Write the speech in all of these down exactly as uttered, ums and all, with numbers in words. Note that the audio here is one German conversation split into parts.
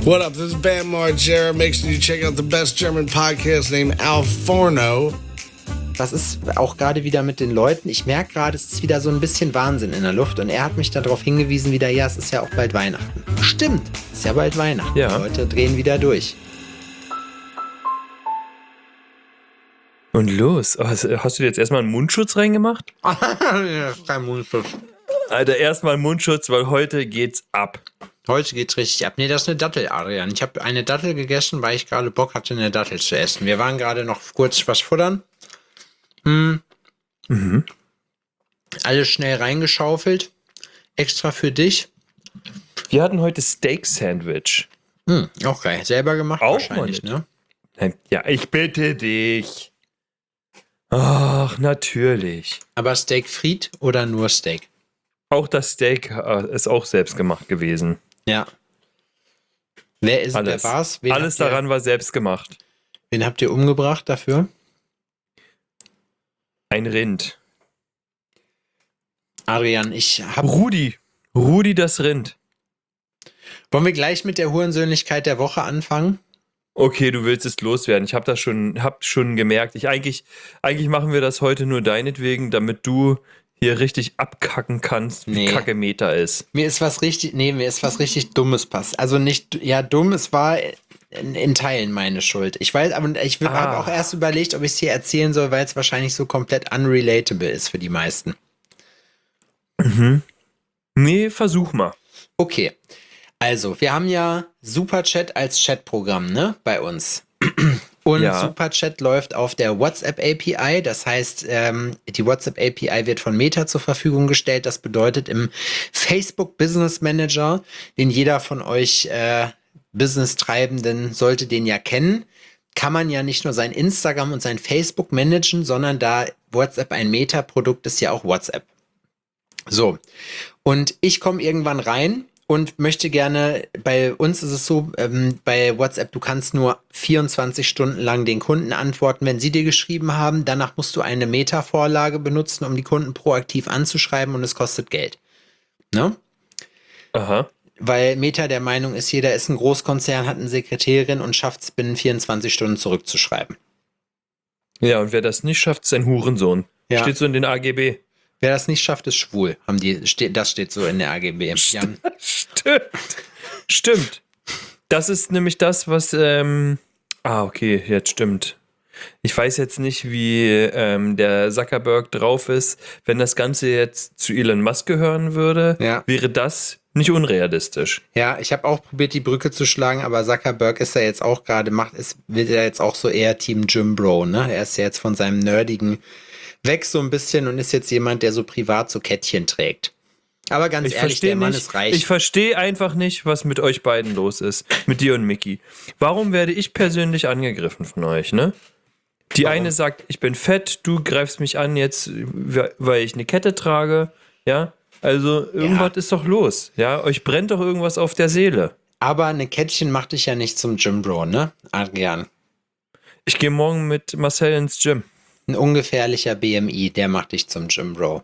What up? This is Bam Margera. Make sure you check out the best German podcast named Al Forno. Was ist auch gerade wieder mit den Leuten? Ich merke gerade, es ist wieder so ein bisschen Wahnsinn in der Luft und er hat mich darauf hingewiesen wieder, ja, es ist ja auch bald Weihnachten. Stimmt, es ist ja bald Weihnachten. Ja. Die Leute drehen wieder durch. Und los. Hast, hast du jetzt erstmal einen Mundschutz reingemacht? Kein Mundschutz. Alter, erstmal einen Mundschutz, weil heute geht's ab. Heute geht's richtig ab. Nee, das ist eine Dattel, Adrian. Ich habe eine Dattel gegessen, weil ich gerade Bock hatte, eine Dattel zu essen. Wir waren gerade noch kurz was futtern. Hm. Mhm. Alles schnell reingeschaufelt. Extra für dich. Wir hatten heute Steak-Sandwich. Hm, auch geil. Selber gemacht Auch wahrscheinlich, mal ne? Ja, ich bitte dich. Ach, natürlich. Aber Steak fried oder nur Steak? Auch das Steak äh, ist auch selbst gemacht gewesen. Ja. Wer ist Alles. wer war's? Wen Alles habt ihr, daran war selbst gemacht. Wen habt ihr umgebracht dafür? Ein Rind. Adrian, ich hab. Rudi. Rudi das Rind. Wollen wir gleich mit der Hurensöhnlichkeit der Woche anfangen? Okay, du willst es loswerden. Ich habe das schon, hab schon gemerkt. Ich eigentlich, eigentlich machen wir das heute nur deinetwegen, damit du hier richtig abkacken kannst, wie Nee. Kacke Meta ist. Mir ist was richtig, nee, mir ist was richtig Dummes passiert. Also nicht, ja, dumm, es war in, in Teilen meine Schuld. Ich weiß, aber ich Ah. habe auch erst überlegt, ob ich es hier erzählen soll, weil es wahrscheinlich so komplett unrelatable ist für die meisten. Mhm. Nee, versuch mal. Okay. Also, wir haben ja Superchat als Chatprogramm, ne, bei uns. Und Ja. Superchat läuft auf der WhatsApp-A P I. Das heißt, ähm, die WhatsApp-A P I wird von Meta zur Verfügung gestellt. Das bedeutet, im Facebook Business Manager, den jeder von euch äh, Business-Treibenden sollte den ja kennen, kann man ja nicht nur sein Instagram und sein Facebook managen, sondern da WhatsApp ein Meta-Produkt ist, ja auch WhatsApp. So, und ich komme irgendwann rein und möchte gerne, bei uns ist es so, ähm, bei WhatsApp, du kannst nur vierundzwanzig Stunden lang den Kunden antworten, wenn sie dir geschrieben haben. Danach musst du eine Meta-Vorlage benutzen, um die Kunden proaktiv anzuschreiben und es kostet Geld. Ne? Aha. Weil Meta der Meinung ist, jeder ist ein Großkonzern, hat eine Sekretärin und schafft es binnen vierundzwanzig Stunden zurückzuschreiben. Ja, und wer das nicht schafft, ist ein Hurensohn. Ja. Steht so in den A G B. Wer das nicht schafft, ist schwul. Haben die, ste- das steht so in der A G B. Jan. Stimmt. Stimmt. Das ist nämlich das, was. Ähm, ah, okay, jetzt stimmt. Ich weiß jetzt nicht, wie ähm, der Zuckerberg drauf ist. Wenn das Ganze jetzt zu Elon Musk gehören würde, Ja. wäre das nicht unrealistisch. Ja, ich habe auch probiert, die Brücke zu schlagen, aber Zuckerberg ist ja jetzt auch gerade, macht, ist, wird ja jetzt auch so eher Team Jim Bro, ne? Er ist ja jetzt von seinem nerdigen weg so ein bisschen und ist jetzt jemand, der so privat so Kettchen trägt. Aber ganz Ich ehrlich, verstehe der Mann nicht, ist reich. ich verstehe einfach nicht, was mit euch beiden los ist. Mit dir und Mickey. Warum werde ich persönlich angegriffen von euch, ne? Die Warum? eine sagt, ich bin fett, du greifst mich an jetzt, weil ich eine Kette trage, ja? Also irgendwas ist doch los, ja? Euch brennt doch irgendwas auf der Seele. Aber eine Kettchen macht dich ja nicht zum Jim Bro, ne? Adrian. Ich gehe morgen mit Marcel ins Gym. Ein ungefährlicher B M I, der macht dich zum Jim Bro.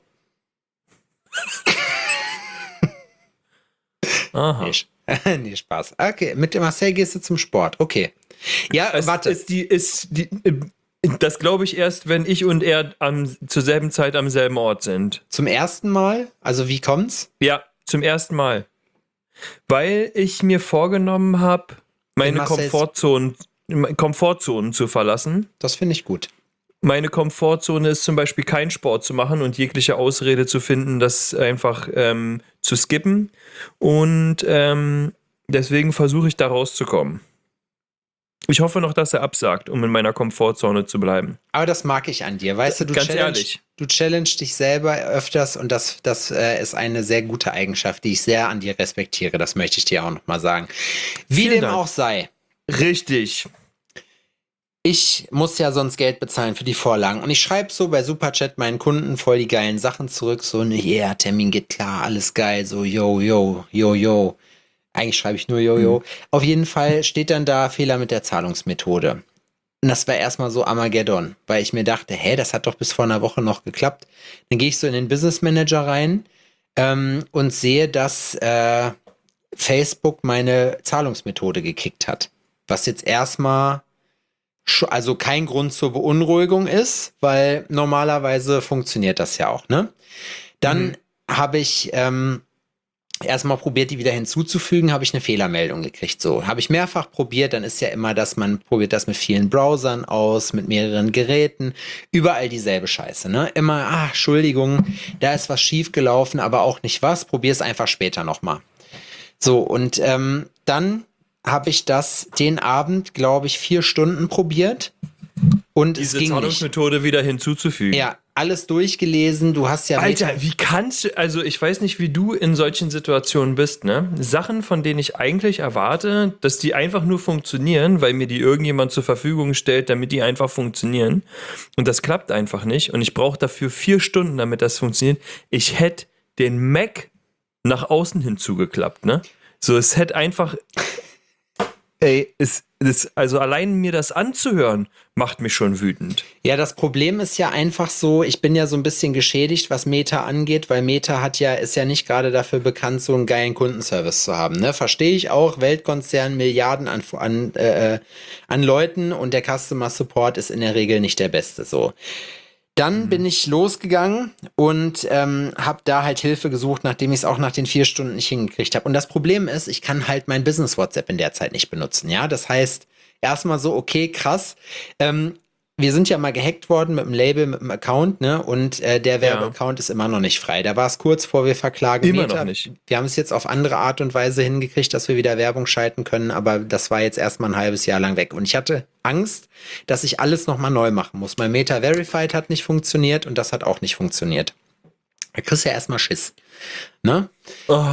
Aha. Nee, nee, Spaß. Okay, mit dem Marcel gehst du zum Sport. Okay. Ja, Es warte. Ist die, ist die, das glaube ich erst, wenn ich und er am, zur selben Zeit am selben Ort sind. Zum ersten Mal? Also wie kommt's? Ja, zum ersten Mal. Weil ich mir vorgenommen habe, meine Marcel's- Komfortzone, Komfortzonen zu verlassen. Das finde ich gut. Meine Komfortzone ist zum Beispiel kein Sport zu machen und jegliche Ausrede zu finden, das einfach ähm, zu skippen. Und ähm, deswegen versuche ich da rauszukommen. Ich hoffe noch, dass er absagt, um in meiner Komfortzone zu bleiben. Aber das mag ich an dir. Weißt du, du Ganz challenge, ehrlich. du challenge dich selber öfters und das, das äh, ist eine sehr gute Eigenschaft, die ich sehr an dir respektiere. Das möchte ich dir auch nochmal sagen. Wie Vielen dem Dank. auch sei. Richtig. Ich muss ja sonst Geld bezahlen für die Vorlagen. Und ich schreibe so bei Superchat meinen Kunden voll die geilen Sachen zurück. So, ne, yeah, Termin geht klar, alles geil. So, yo, yo, yo, yo. Eigentlich schreibe ich nur yo, yo. Mhm. Auf jeden Fall steht dann da Fehler mit der Zahlungsmethode. Und das war erstmal so Armageddon, weil ich mir dachte, hä, das hat doch bis vor einer Woche noch geklappt. Dann gehe ich so in den Business Manager rein ähm, und sehe, dass äh, Facebook meine Zahlungsmethode gekickt hat. Was jetzt erstmal sch- also kein Grund zur Beunruhigung ist, weil normalerweise funktioniert das ja auch, ne? Dann Mhm. habe ich ähm, erstmal probiert, die wieder hinzuzufügen, habe ich eine Fehlermeldung gekriegt. So, habe ich mehrfach probiert, dann ist ja immer, dass man probiert das mit vielen Browsern aus, mit mehreren Geräten, überall dieselbe Scheiße, ne? Immer, ah, Entschuldigung, da ist was schief gelaufen, aber auch nicht was, probier es einfach später nochmal. So, und ähm, dann habe ich das den Abend, glaube ich, vier Stunden probiert und es Diese ging nicht. Zahlungsmethode wieder hinzuzufügen. Ja, alles durchgelesen, du hast ja Alter, Meta- wie kannst du, also ich weiß nicht, wie du in solchen Situationen bist, ne? Sachen, von denen ich eigentlich erwarte, dass die einfach nur funktionieren, weil mir die irgendjemand zur Verfügung stellt, damit die einfach funktionieren. Und das klappt einfach nicht. Und ich brauche dafür vier Stunden, damit das funktioniert. Ich hätte den Mac nach außen hinzugeklappt, ne? So, es hätte einfach. Ey, es, es, also allein mir das anzuhören, macht mich schon wütend. Ja, das Problem ist ja einfach so, ich bin ja so ein bisschen geschädigt, was Meta angeht, weil Meta hat ja, ist ja nicht gerade dafür bekannt, so einen geilen Kundenservice zu haben. Ne? Verstehe ich auch, Weltkonzern, Milliarden an, an, äh, an Leuten und der Customer Support ist in der Regel nicht der beste. So. Dann bin ich losgegangen und ähm, habe da halt Hilfe gesucht, nachdem ich es auch nach den vier Stunden nicht hingekriegt habe. Und das Problem ist, ich kann halt mein Business-WhatsApp in der Zeit nicht benutzen. Ja, das heißt, erstmal so, okay, krass. Ähm, wir sind ja mal gehackt worden mit dem Label, mit dem Account, ne? Und äh, der Werbeaccount ist immer noch nicht frei. Da war es kurz vor, wir verklagen Immer Meta. noch nicht. Wir haben es jetzt auf andere Art und Weise hingekriegt, dass wir wieder Werbung schalten können, aber das war jetzt erstmal ein halbes Jahr lang weg. Und ich hatte Angst, dass ich alles nochmal neu machen muss. Mein Meta Verified hat nicht funktioniert und das hat auch nicht funktioniert. Da kriegst du ja erstmal Schiss. Ne? Oh.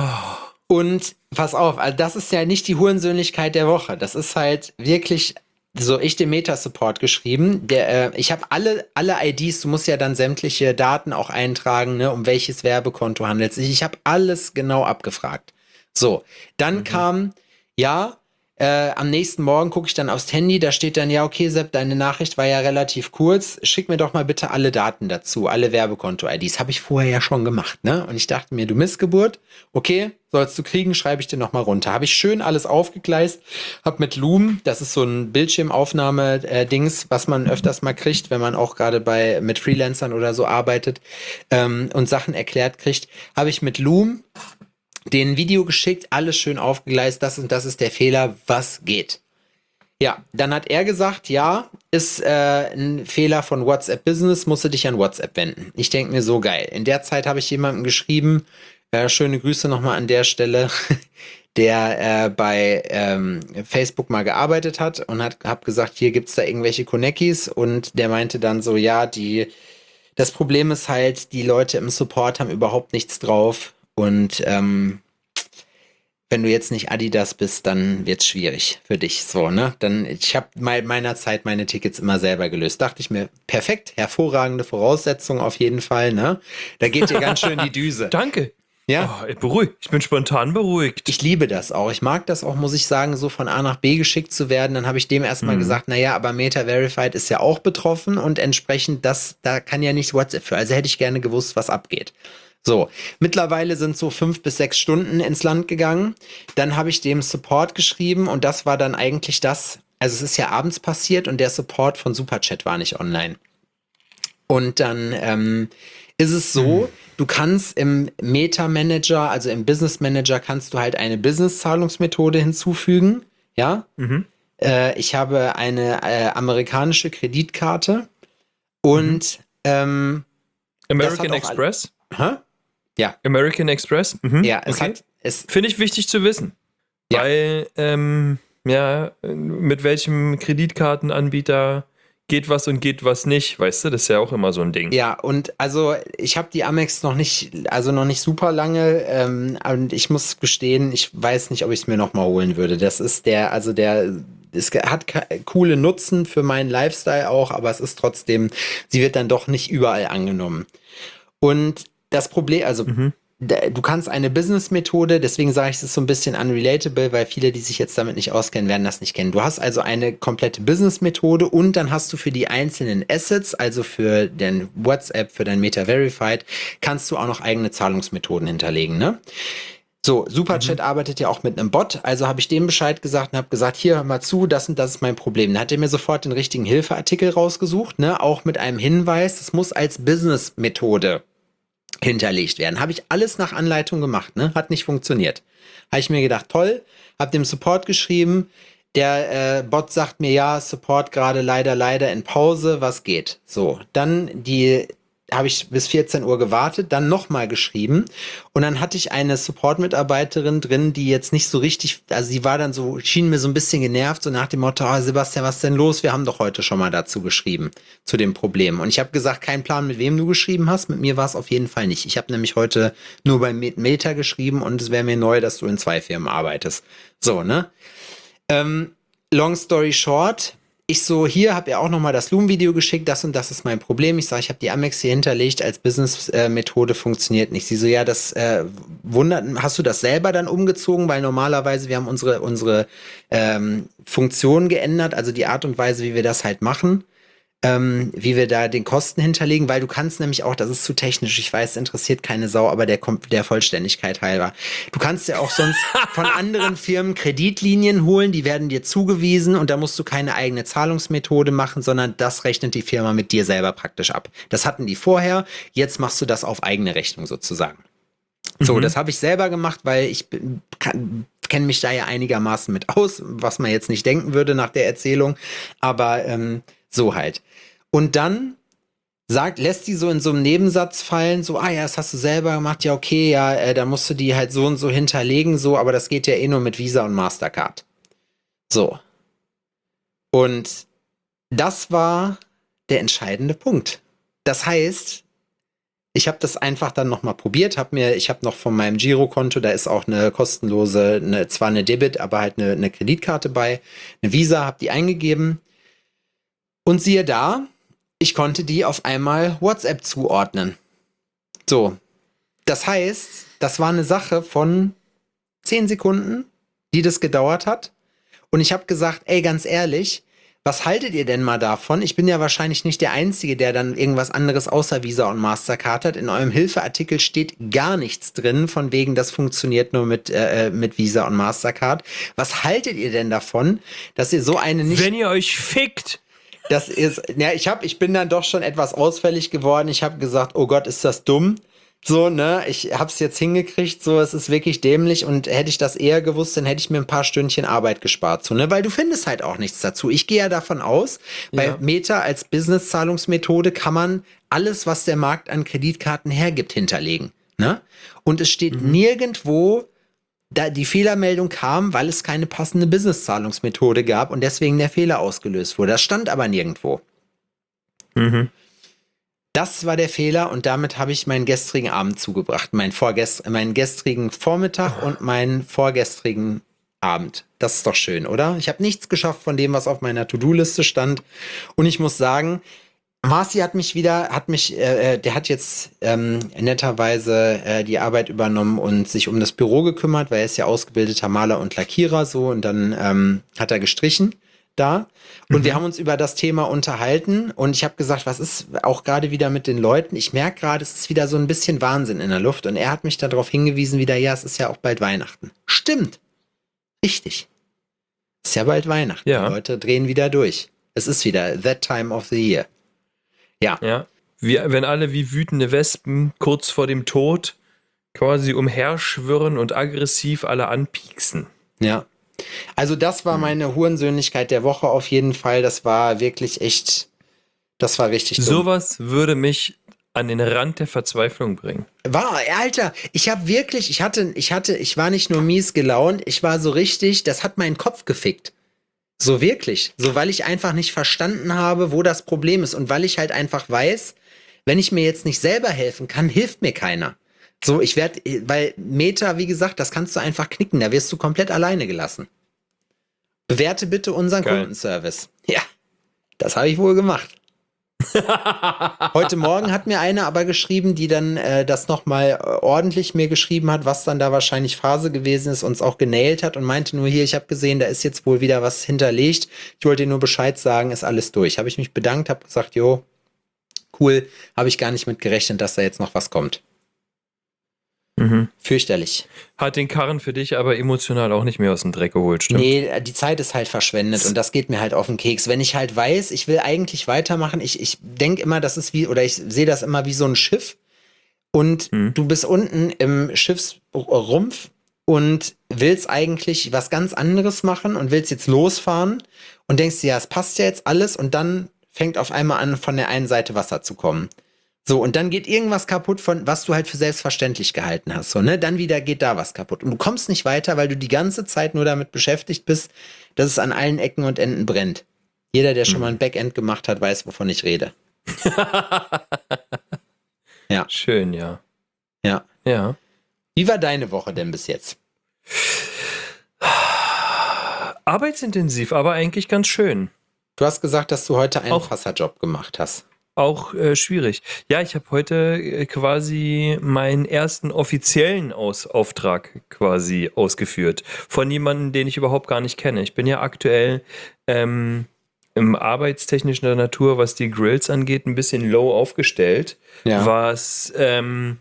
Und pass auf, also das ist ja nicht die Hurensöhnlichkeit der Woche. Das ist halt wirklich so, ich den Meta-Support geschrieben. Der, äh, ich habe alle, alle I Ds, du musst ja dann sämtliche Daten auch eintragen, ne, um welches Werbekonto handelt es sich. Ich habe alles genau abgefragt. So, dann mhm. kam, ja, Äh, am nächsten Morgen gucke ich dann aufs Handy, da steht dann, ja, okay, Sepp, deine Nachricht war ja relativ kurz, schick mir doch mal bitte alle Daten dazu, alle Werbekonto-I Ds. Habe ich vorher ja schon gemacht, ne? Und ich dachte mir, du Missgeburt, okay, sollst du kriegen, schreibe ich dir noch mal runter. Habe ich schön alles aufgegleist, habe mit Loom, das ist so ein Bildschirmaufnahme-Dings, was man öfters mal kriegt, wenn man auch gerade bei mit Freelancern oder so arbeitet ähm, und Sachen erklärt kriegt, habe ich mit Loom den Video geschickt, alles schön aufgegleist, das und das ist der Fehler, was geht. Ja, dann hat er gesagt, ja, ist äh, ein Fehler von WhatsApp Business, musst du dich an WhatsApp wenden. Ich denke mir, so geil. In der Zeit habe ich jemandem geschrieben, äh, schöne Grüße nochmal an der Stelle, der äh, bei ähm, Facebook mal gearbeitet hat und hat hab gesagt, hier gibt's da irgendwelche Konekis und der meinte dann so, ja, die das Problem ist halt, die Leute im Support haben überhaupt nichts drauf. Und ähm, wenn du jetzt nicht Adidas bist, dann wird's schwierig für dich. So, ne? Dann, ich habe me- meiner Zeit meine Tickets immer selber gelöst. Dachte ich mir, perfekt, hervorragende Voraussetzung auf jeden Fall, ne? Da geht dir ganz schön die Düse. Danke. Ja. Oh, beruhigt. Ich bin spontan beruhigt. Ich liebe das auch. Ich mag das auch, muss ich sagen, so von A nach B geschickt zu werden. Dann habe ich dem erstmal mhm. gesagt, naja, aber Meta Verified ist ja auch betroffen und entsprechend, das, da kann ja nicht WhatsApp für. Also hätte ich gerne gewusst, was abgeht. So, mittlerweile sind so fünf bis sechs Stunden ins Land gegangen. Dann habe ich dem Support geschrieben und das war dann eigentlich das, also es ist ja abends passiert und der Support von Superchat war nicht online. Und dann ähm, ist es so, mhm. du kannst im Meta Manager, also im Business Manager, kannst du halt eine Business-Zahlungsmethode hinzufügen. Ja, mhm. äh, ich habe eine äh, amerikanische Kreditkarte und mhm. ähm, American Express? Hä? Ja. American Express? Mhm. Ja, es okay. hat. Es Finde ich wichtig zu wissen. Ja. Weil, ähm, ja, mit welchem Kreditkartenanbieter geht was und geht was nicht, weißt du? Das ist ja auch immer so ein Ding. Ja, und also ich habe die Amex noch nicht, also noch nicht super lange ähm, und ich muss gestehen, ich weiß nicht, ob ich es mir nochmal holen würde. Das ist der, also der, es hat coole Nutzen für meinen Lifestyle auch, aber es ist trotzdem, sie wird dann doch nicht überall angenommen. Und das Problem, also mhm. du kannst eine Business-Methode, deswegen sage ich es ist so ein bisschen unrelatable, weil viele, die sich jetzt damit nicht auskennen, werden das nicht kennen. Du hast also eine komplette Business-Methode und dann hast du für die einzelnen Assets, also für dein WhatsApp, für dein Meta Verified, kannst du auch noch eigene Zahlungsmethoden hinterlegen, ne? So, Superchat mhm. arbeitet ja auch mit einem Bot, also habe ich dem Bescheid gesagt und habe gesagt, hier, hör mal zu, das und das ist mein Problem. Dann hat er mir sofort den richtigen Hilfeartikel rausgesucht, ne, auch mit einem Hinweis, das muss als Business-Methode hinterlegt werden. Habe ich alles nach Anleitung gemacht, ne, hat nicht funktioniert. Habe ich mir gedacht, toll, habe dem Support geschrieben, der äh, Bot sagt mir, ja, Support gerade leider, leider in Pause, was geht? So, dann die habe ich bis vierzehn Uhr gewartet, dann nochmal geschrieben und dann hatte ich eine Support-Mitarbeiterin drin, die jetzt nicht so richtig, also sie war dann so, schien mir so ein bisschen genervt, so nach dem Motto, oh, Sebastian, was ist denn los? Wir haben doch heute schon mal dazu geschrieben, zu dem Problem. Und ich habe gesagt, kein Plan, mit wem du geschrieben hast, mit mir war es auf jeden Fall nicht. Ich habe nämlich heute nur bei Meta geschrieben und es wäre mir neu, dass du in zwei Firmen arbeitest. So, ne? Ähm, long story short, ich so, hier, habe ja auch nochmal das Loom-Video geschickt, das und das ist mein Problem. Ich sage, ich habe die Amex hier hinterlegt, als Business-Methode funktioniert nicht. Sie so, ja, das äh, wundert, hast du das selber dann umgezogen? Weil normalerweise, wir haben unsere, unsere ähm, Funktion geändert, also die Art und Weise, wie wir das halt machen. Ähm, wie wir da den Kosten hinterlegen, weil du kannst nämlich auch, das ist zu technisch, ich weiß, interessiert keine Sau, aber der kommt der Vollständigkeit halber. Du kannst ja auch sonst von anderen Firmen Kreditlinien holen, die werden dir zugewiesen und da musst du keine eigene Zahlungsmethode machen, sondern das rechnet die Firma mit dir selber praktisch ab. Das hatten die vorher, jetzt machst du das auf eigene Rechnung sozusagen. So, mhm. Das habe ich selber gemacht, weil ich kenne mich da ja einigermaßen mit aus, was man jetzt nicht denken würde nach der Erzählung, aber ähm, so halt. Und dann sagt, lässt die so in so einem Nebensatz fallen, so, ah ja, das hast du selber gemacht, ja okay, ja, äh, da musst du die halt so und so hinterlegen, so, aber das geht ja eh nur mit Visa und Mastercard. So. Und das war der entscheidende Punkt. Das heißt, ich habe das einfach dann nochmal probiert, hab mir, ich habe noch von meinem Girokonto, da ist auch eine kostenlose, eine, zwar eine Debit, aber halt eine, eine Kreditkarte bei, eine Visa, habe die eingegeben. Und siehe da, ich konnte die auf einmal WhatsApp zuordnen. So, das heißt, das war eine Sache von zehn Sekunden, die das gedauert hat. Und ich habe gesagt, ey, ganz ehrlich, was haltet ihr denn mal davon? Ich bin ja wahrscheinlich nicht der Einzige, der dann irgendwas anderes außer Visa und Mastercard hat. In eurem Hilfeartikel steht gar nichts drin, von wegen, das funktioniert nur mit, äh, mit Visa und Mastercard. Was haltet ihr denn davon, dass ihr so eine nicht... Wenn ihr euch fickt! Das ist, ja, ich hab, ich bin dann doch schon etwas ausfällig geworden. Ich habe gesagt, oh Gott, ist das dumm. So, ne, ich hab's jetzt hingekriegt, so, es ist wirklich dämlich und hätte ich das eher gewusst, dann hätte ich mir ein paar Stündchen Arbeit gespart, so, ne, weil du findest halt auch nichts dazu. Ich gehe ja davon aus, bei ja. Meta als Business-Zahlungsmethode kann man alles, was der Markt an Kreditkarten hergibt, hinterlegen, ne? Und es steht mhm. nirgendwo, da die Fehlermeldung kam, weil es keine passende Business-Zahlungsmethode gab und deswegen der Fehler ausgelöst wurde. Das stand aber nirgendwo. Mhm. Das war der Fehler und damit habe ich meinen gestrigen Abend zugebracht. Meinen, vorgest meinen gestrigen Vormittag und meinen vorgestrigen Abend. Das ist doch schön, oder? Ich habe nichts geschafft von dem, was auf meiner To-Do-Liste stand. Und ich muss sagen, Marci hat mich wieder, hat mich, äh, der hat jetzt ähm, netterweise äh, die Arbeit übernommen und sich um das Büro gekümmert, weil er ist ja ausgebildeter Maler und Lackierer so und dann ähm, hat er gestrichen da und mhm. wir haben uns über das Thema unterhalten und ich habe gesagt, was ist auch gerade wieder mit den Leuten? Ich merke gerade, es ist wieder so ein bisschen Wahnsinn in der Luft und er hat mich darauf hingewiesen wieder, ja, es ist ja auch bald Weihnachten. Stimmt. Richtig. Es ist ja bald Weihnachten. Ja. Die Leute drehen wieder durch. Es ist wieder that time of the year. Ja. Ja. Wie, wenn alle wie wütende Wespen kurz vor dem Tod quasi umherschwirren und aggressiv alle anpieksen. Ja. Also das war meine Hurensöhnlichkeit der Woche auf jeden Fall. Das war wirklich echt, das war richtig dumm. Sowas würde mich an den Rand der Verzweiflung bringen. War, Alter, ich habe wirklich, ich hatte, ich hatte, ich war nicht nur mies gelaunt, ich war so richtig, das hat meinen Kopf gefickt. So wirklich. So, weil ich einfach nicht verstanden habe, wo das Problem ist. Und weil ich halt einfach weiß, wenn ich mir jetzt nicht selber helfen kann, hilft mir keiner. So, ich werde, weil Meta, wie gesagt, das kannst du einfach knicken. Da wirst du komplett alleine gelassen. Bewerte bitte unseren Geil. Kundenservice. Ja, das habe ich wohl gemacht. Heute Morgen hat mir eine aber geschrieben, die dann äh, das nochmal äh, ordentlich mir geschrieben hat, was dann da wahrscheinlich Phase gewesen ist, uns auch genailt hat und meinte nur hier, ich habe gesehen, da ist jetzt wohl wieder was hinterlegt. Ich wollte dir nur Bescheid sagen, ist alles durch. Habe ich mich bedankt, habe gesagt, jo, cool, habe ich gar nicht mit gerechnet, dass da jetzt noch was kommt. Mhm. Fürchterlich. Hat den Karren für dich aber emotional auch nicht mehr aus dem Dreck geholt, stimmt? Nee, die Zeit ist halt verschwendet und das geht mir halt auf den Keks. Wenn ich halt weiß, ich will eigentlich weitermachen, ich, ich denke immer, das ist wie, oder ich sehe das immer wie so ein Schiff und Hm. du bist unten im Schiffsrumpf und willst eigentlich was ganz anderes machen und willst jetzt losfahren und denkst dir, ja, es passt ja jetzt alles und dann fängt auf einmal an, von der einen Seite Wasser zu kommen. So, und dann geht irgendwas kaputt von, was du halt für selbstverständlich gehalten hast. So, ne? Dann wieder geht da was kaputt. Und du kommst nicht weiter, weil du die ganze Zeit nur damit beschäftigt bist, dass es an allen Ecken und Enden brennt. Jeder, der schon mal ein Backend gemacht hat, weiß, wovon ich rede. Ja. Schön, ja. Ja. Ja. Wie war deine Woche denn bis jetzt? Arbeitsintensiv, aber eigentlich ganz schön. Du hast gesagt, dass du heute einen Auch- Fasserjob gemacht hast. Auch äh, schwierig. Ja, ich habe heute äh, quasi meinen ersten offiziellen Aus Auftrag quasi ausgeführt. Von jemandem, den ich überhaupt gar nicht kenne. Ich bin ja aktuell ähm, im arbeitstechnischen Natur, was die Grills angeht, ein bisschen low aufgestellt. Ja. Was ähm,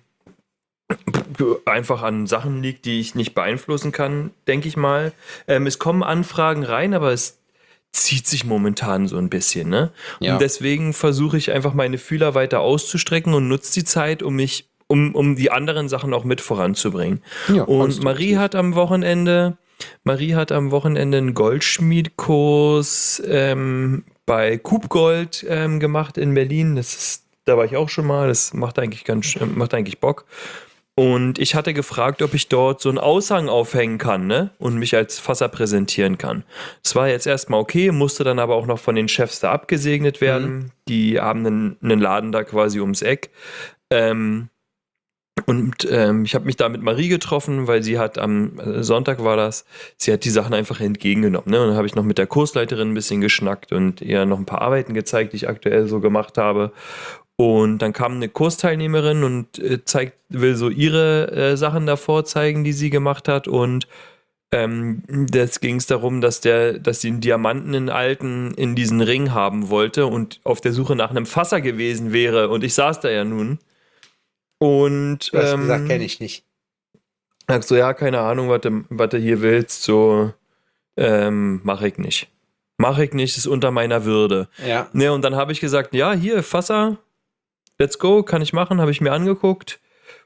einfach an Sachen liegt, die ich nicht beeinflussen kann, denke ich mal. Ähm, es kommen Anfragen rein, aber es zieht sich momentan so ein bisschen, ne? Ja. Und deswegen versuche ich einfach meine Fühler weiter auszustrecken und nutze die Zeit, um mich, um, um die anderen Sachen auch mit voranzubringen. Ja, Und konstruktiv. Marie hat am Wochenende, Marie hat am Wochenende einen Goldschmiedkurs ähm, bei Coop ähm, gemacht in Berlin. Das ist, da war ich auch schon mal. Das macht eigentlich ganz, äh, macht eigentlich Bock. Und ich hatte gefragt, ob ich dort so einen Aushang aufhängen kann, ne? Und mich als Fasser präsentieren kann. Das war jetzt erstmal okay, musste dann aber auch noch von den Chefs da abgesegnet werden. Mhm. Die haben einen, einen Laden da quasi ums Eck. Ähm, und ähm, ich habe mich da mit Marie getroffen, weil sie hat am äh, Sonntag war das, sie hat die Sachen einfach entgegengenommen. Ne? Und dann habe ich noch mit der Kursleiterin ein bisschen geschnackt und ihr noch ein paar Arbeiten gezeigt, die ich aktuell so gemacht habe. Und dann kam eine Kursteilnehmerin und äh, zeigt, will so ihre äh, Sachen davor zeigen, die sie gemacht hat. Und ähm, das ging es darum, dass der, dass sie einen Diamanten in alten in diesen Ring haben wollte und auf der Suche nach einem Fasser gewesen wäre. Und ich saß da ja nun. Und Du hast ähm, gesagt, kenne ich nicht. sag so, ja, keine Ahnung, was du, was du hier willst, so ähm, mache ich nicht. Mache ich nicht, ist unter meiner Würde. Ja. Ne, und dann habe ich gesagt, ja, hier, Fasser, let's go, kann ich machen, habe ich mir angeguckt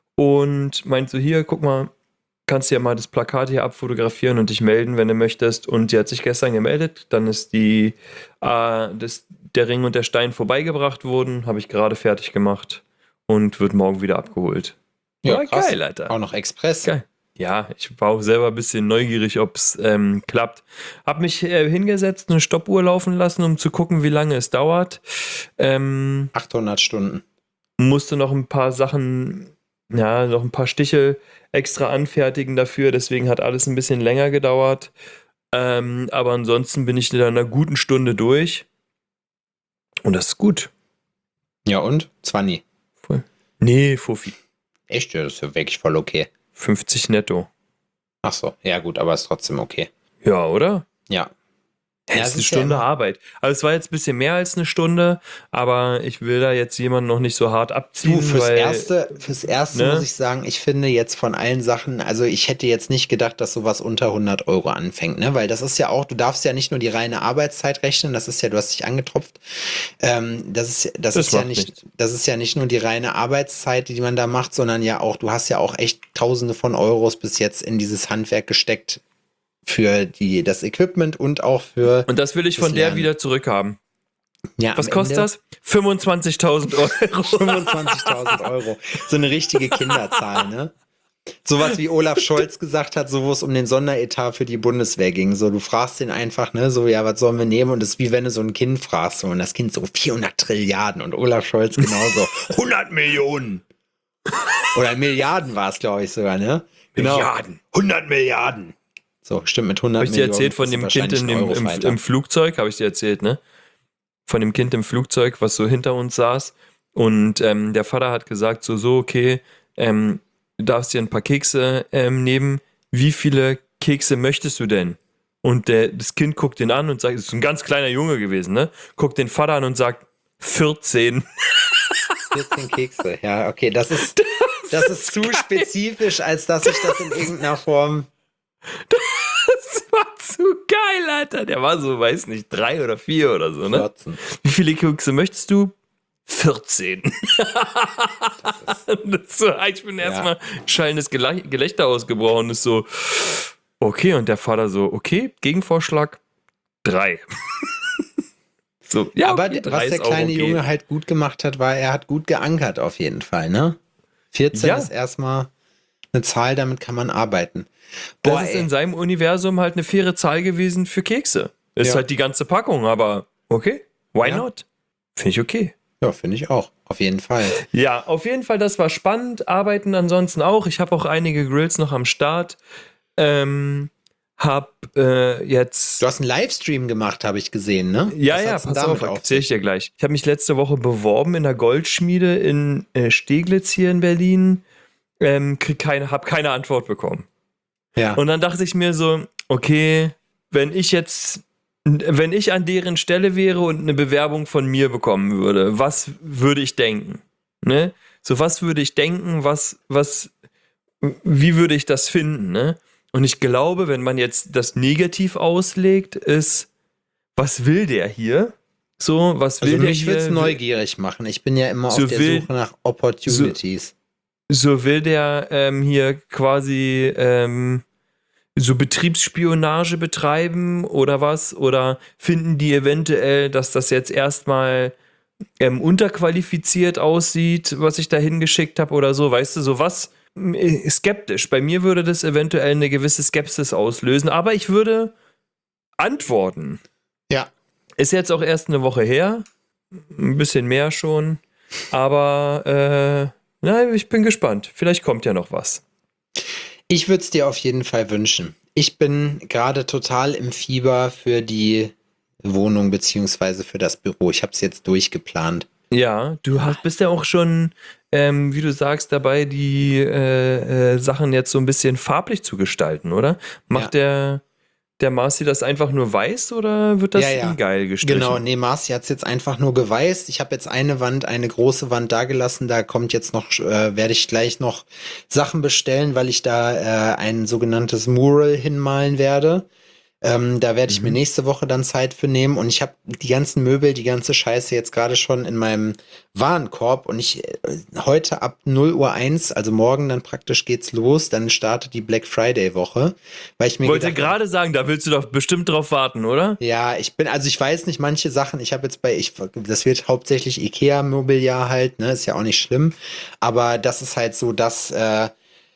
und meint so, hier, guck mal, kannst du ja mal das Plakat hier abfotografieren und dich melden, wenn du möchtest. Und sie hat sich gestern gemeldet, dann ist die, äh, das, der Ring und der Stein vorbeigebracht worden, habe ich gerade fertig gemacht und wird morgen wieder abgeholt. Ja, Ja, krass. geil, Alter. Auch noch Express. Geil. Ja, ich war auch selber ein bisschen neugierig, ob es ähm, klappt. Hab mich äh, hingesetzt, eine Stoppuhr laufen lassen, um zu gucken, wie lange es dauert. Ähm, achthundert Stunden. musste noch ein paar Sachen, ja, noch ein paar Stiche extra anfertigen dafür, deswegen hat alles ein bisschen länger gedauert. Ähm, aber ansonsten bin ich in einer guten Stunde durch. Und das ist gut. Ja, und? zwanzig. Nee, Fuffi. Echt? Ja, das ist ja wirklich voll okay. fünfzig netto. Ach so, ja gut, aber ist trotzdem okay. Ja, oder? Ja. Das Ja, ist es eine ist ja Stunde immer- Arbeit. Also es war jetzt ein bisschen mehr als eine Stunde, aber ich will da jetzt jemanden noch nicht so hart abziehen. Du, fürs weil, Erste, fürs Erste ne? muss ich sagen, ich finde jetzt von allen Sachen, also ich hätte jetzt nicht gedacht, dass sowas unter hundert Euro anfängt, ne? Weil das ist ja auch, du darfst ja nicht nur die reine Arbeitszeit rechnen, das ist ja, du hast dich angetropft, ähm, das ist, das, Das ist ja macht nicht, nichts. das ist ja nicht nur die reine Arbeitszeit, die man da macht, sondern ja auch, du hast ja auch echt Tausende von Euros bis jetzt in dieses Handwerk gesteckt für die, das Equipment und auch für, Und das will ich das von der Lernen. wieder zurückhaben. ja, Was am kostet Ende das? fünfundzwanzigtausend Euro. fünfundzwanzigtausend Euro. So eine richtige Kinderzahl, ne? Sowas wie Olaf Scholz gesagt hat, so wo es um den Sonderetat für die Bundeswehr ging. So, du fragst den einfach, ne, so, ja, was sollen wir nehmen? Und das ist wie wenn du so ein Kind fragst, so, und das Kind so vierhundert Trilliarden und Olaf Scholz genauso hundert Millionen. Oder Milliarden war es, glaube ich, sogar, ne? Genau. Milliarden. hundert Milliarden. So, stimmt, mit hundert Habe ich dir Millionen. erzählt von bist dem du Kind wahrscheinlich in ein dem, im, Eurofighter. im Flugzeug? Habe ich dir erzählt, ne? Von dem Kind im Flugzeug, was so hinter uns saß. Und ähm, der Vater hat gesagt, so, so, okay, ähm, du darfst dir ein paar Kekse ähm, nehmen. Wie viele Kekse möchtest du denn? Und der, das Kind guckt ihn an und sagt, es ist ein ganz kleiner Junge gewesen, ne? Guckt den Vater an und sagt, vierzehn. vierzehn Kekse, ja, okay, das ist, das ist zu spezifisch, als dass ich das in irgendeiner Form... Das war zu geil, Alter. Der war so, weiß nicht, drei oder vier oder so, ne? vierzehn. Wie viele Kekse möchtest du? vierzehn. Das ist so, ich bin Ja. erstmal schallendes Gela- Gelächter ausgebrochen. Ist so, okay, und der Vater so, okay, Gegenvorschlag, drei. So, ja, Aber okay, drei was der ist auch kleine okay. Junge halt gut gemacht hat, war, er hat gut geankert auf jeden Fall, ne? vierzehn Ja. ist erstmal eine Zahl, damit kann man arbeiten. Das Boah, ist ey. in seinem Universum halt eine faire Zahl gewesen für Kekse. Ist Ja. halt die ganze Packung, aber okay, why Ja. not? Finde ich okay. Ja, finde ich auch. Auf jeden Fall. Ja, auf jeden Fall, das war spannend. Arbeiten ansonsten auch. Ich habe auch einige Grills noch am Start. Ähm, hab äh, jetzt. Du hast einen Livestream gemacht, habe ich gesehen, ne? Ja, Was ja, hat's denn pass auf, damit erzähl ich dir gleich. Ich habe mich letzte Woche beworben in der Goldschmiede in äh, Steglitz hier in Berlin. Ähm, krieg keine, hab keine Antwort bekommen. Ja. Und dann dachte ich mir so, okay, wenn ich jetzt, wenn ich an deren Stelle wäre und eine Bewerbung von mir bekommen würde, was würde ich denken? Ne? So, was würde ich denken, was, was, wie würde ich das finden, ne? Und ich glaube, wenn man jetzt das negativ auslegt, ist, was will der hier? So, was will Also der mich hier? würde es neugierig machen. Ich bin ja immer So auf der will- Suche nach Opportunities. So will der ähm, hier quasi ähm, so Betriebsspionage betreiben oder was? Oder finden die eventuell, dass das jetzt erstmal ähm, unterqualifiziert aussieht, was ich da hingeschickt habe oder so? Weißt du, so was? Äh, Skeptisch. Bei mir würde das eventuell eine gewisse Skepsis auslösen, aber ich würde antworten. Ja. Ist jetzt auch erst eine Woche her. Ein bisschen mehr schon. Aber äh, na, ich bin gespannt. Vielleicht kommt ja noch was. Ich würde es dir auf jeden Fall wünschen. Ich bin gerade total im Fieber für die Wohnung beziehungsweise für das Büro. Ich habe es jetzt durchgeplant. Ja, du hast, bist ja auch schon, ähm, wie du sagst, dabei, die äh, äh, Sachen jetzt so ein bisschen farblich zu gestalten, oder? Macht der, der Marci das einfach nur weiß oder wird das Ja, ja. ihm geil gestrichen? Genau, nee, Marci hat es jetzt einfach nur geweißt. Ich habe jetzt eine Wand, eine große Wand da gelassen. Da kommt jetzt noch, äh, werde ich gleich noch Sachen bestellen, weil ich da äh, ein sogenanntes Mural hinmalen werde. Ähm, da werde ich Mhm. mir nächste Woche dann Zeit für nehmen. Und ich habe die ganzen Möbel, die ganze Scheiße jetzt gerade schon in meinem Warenkorb. Und ich äh, heute ab null Uhr eins, also morgen dann praktisch geht's los. Dann startet die Black Friday Woche. Weil ich mir Ich wollte gedacht hab, gerade sagen, da willst du doch bestimmt drauf warten, oder? ja, ich bin, also ich weiß nicht, manche Sachen, ich habe jetzt bei, ich, das wird hauptsächlich IKEA-Mobiliar halt, ne, ist ja auch nicht schlimm, aber das ist halt so, das äh,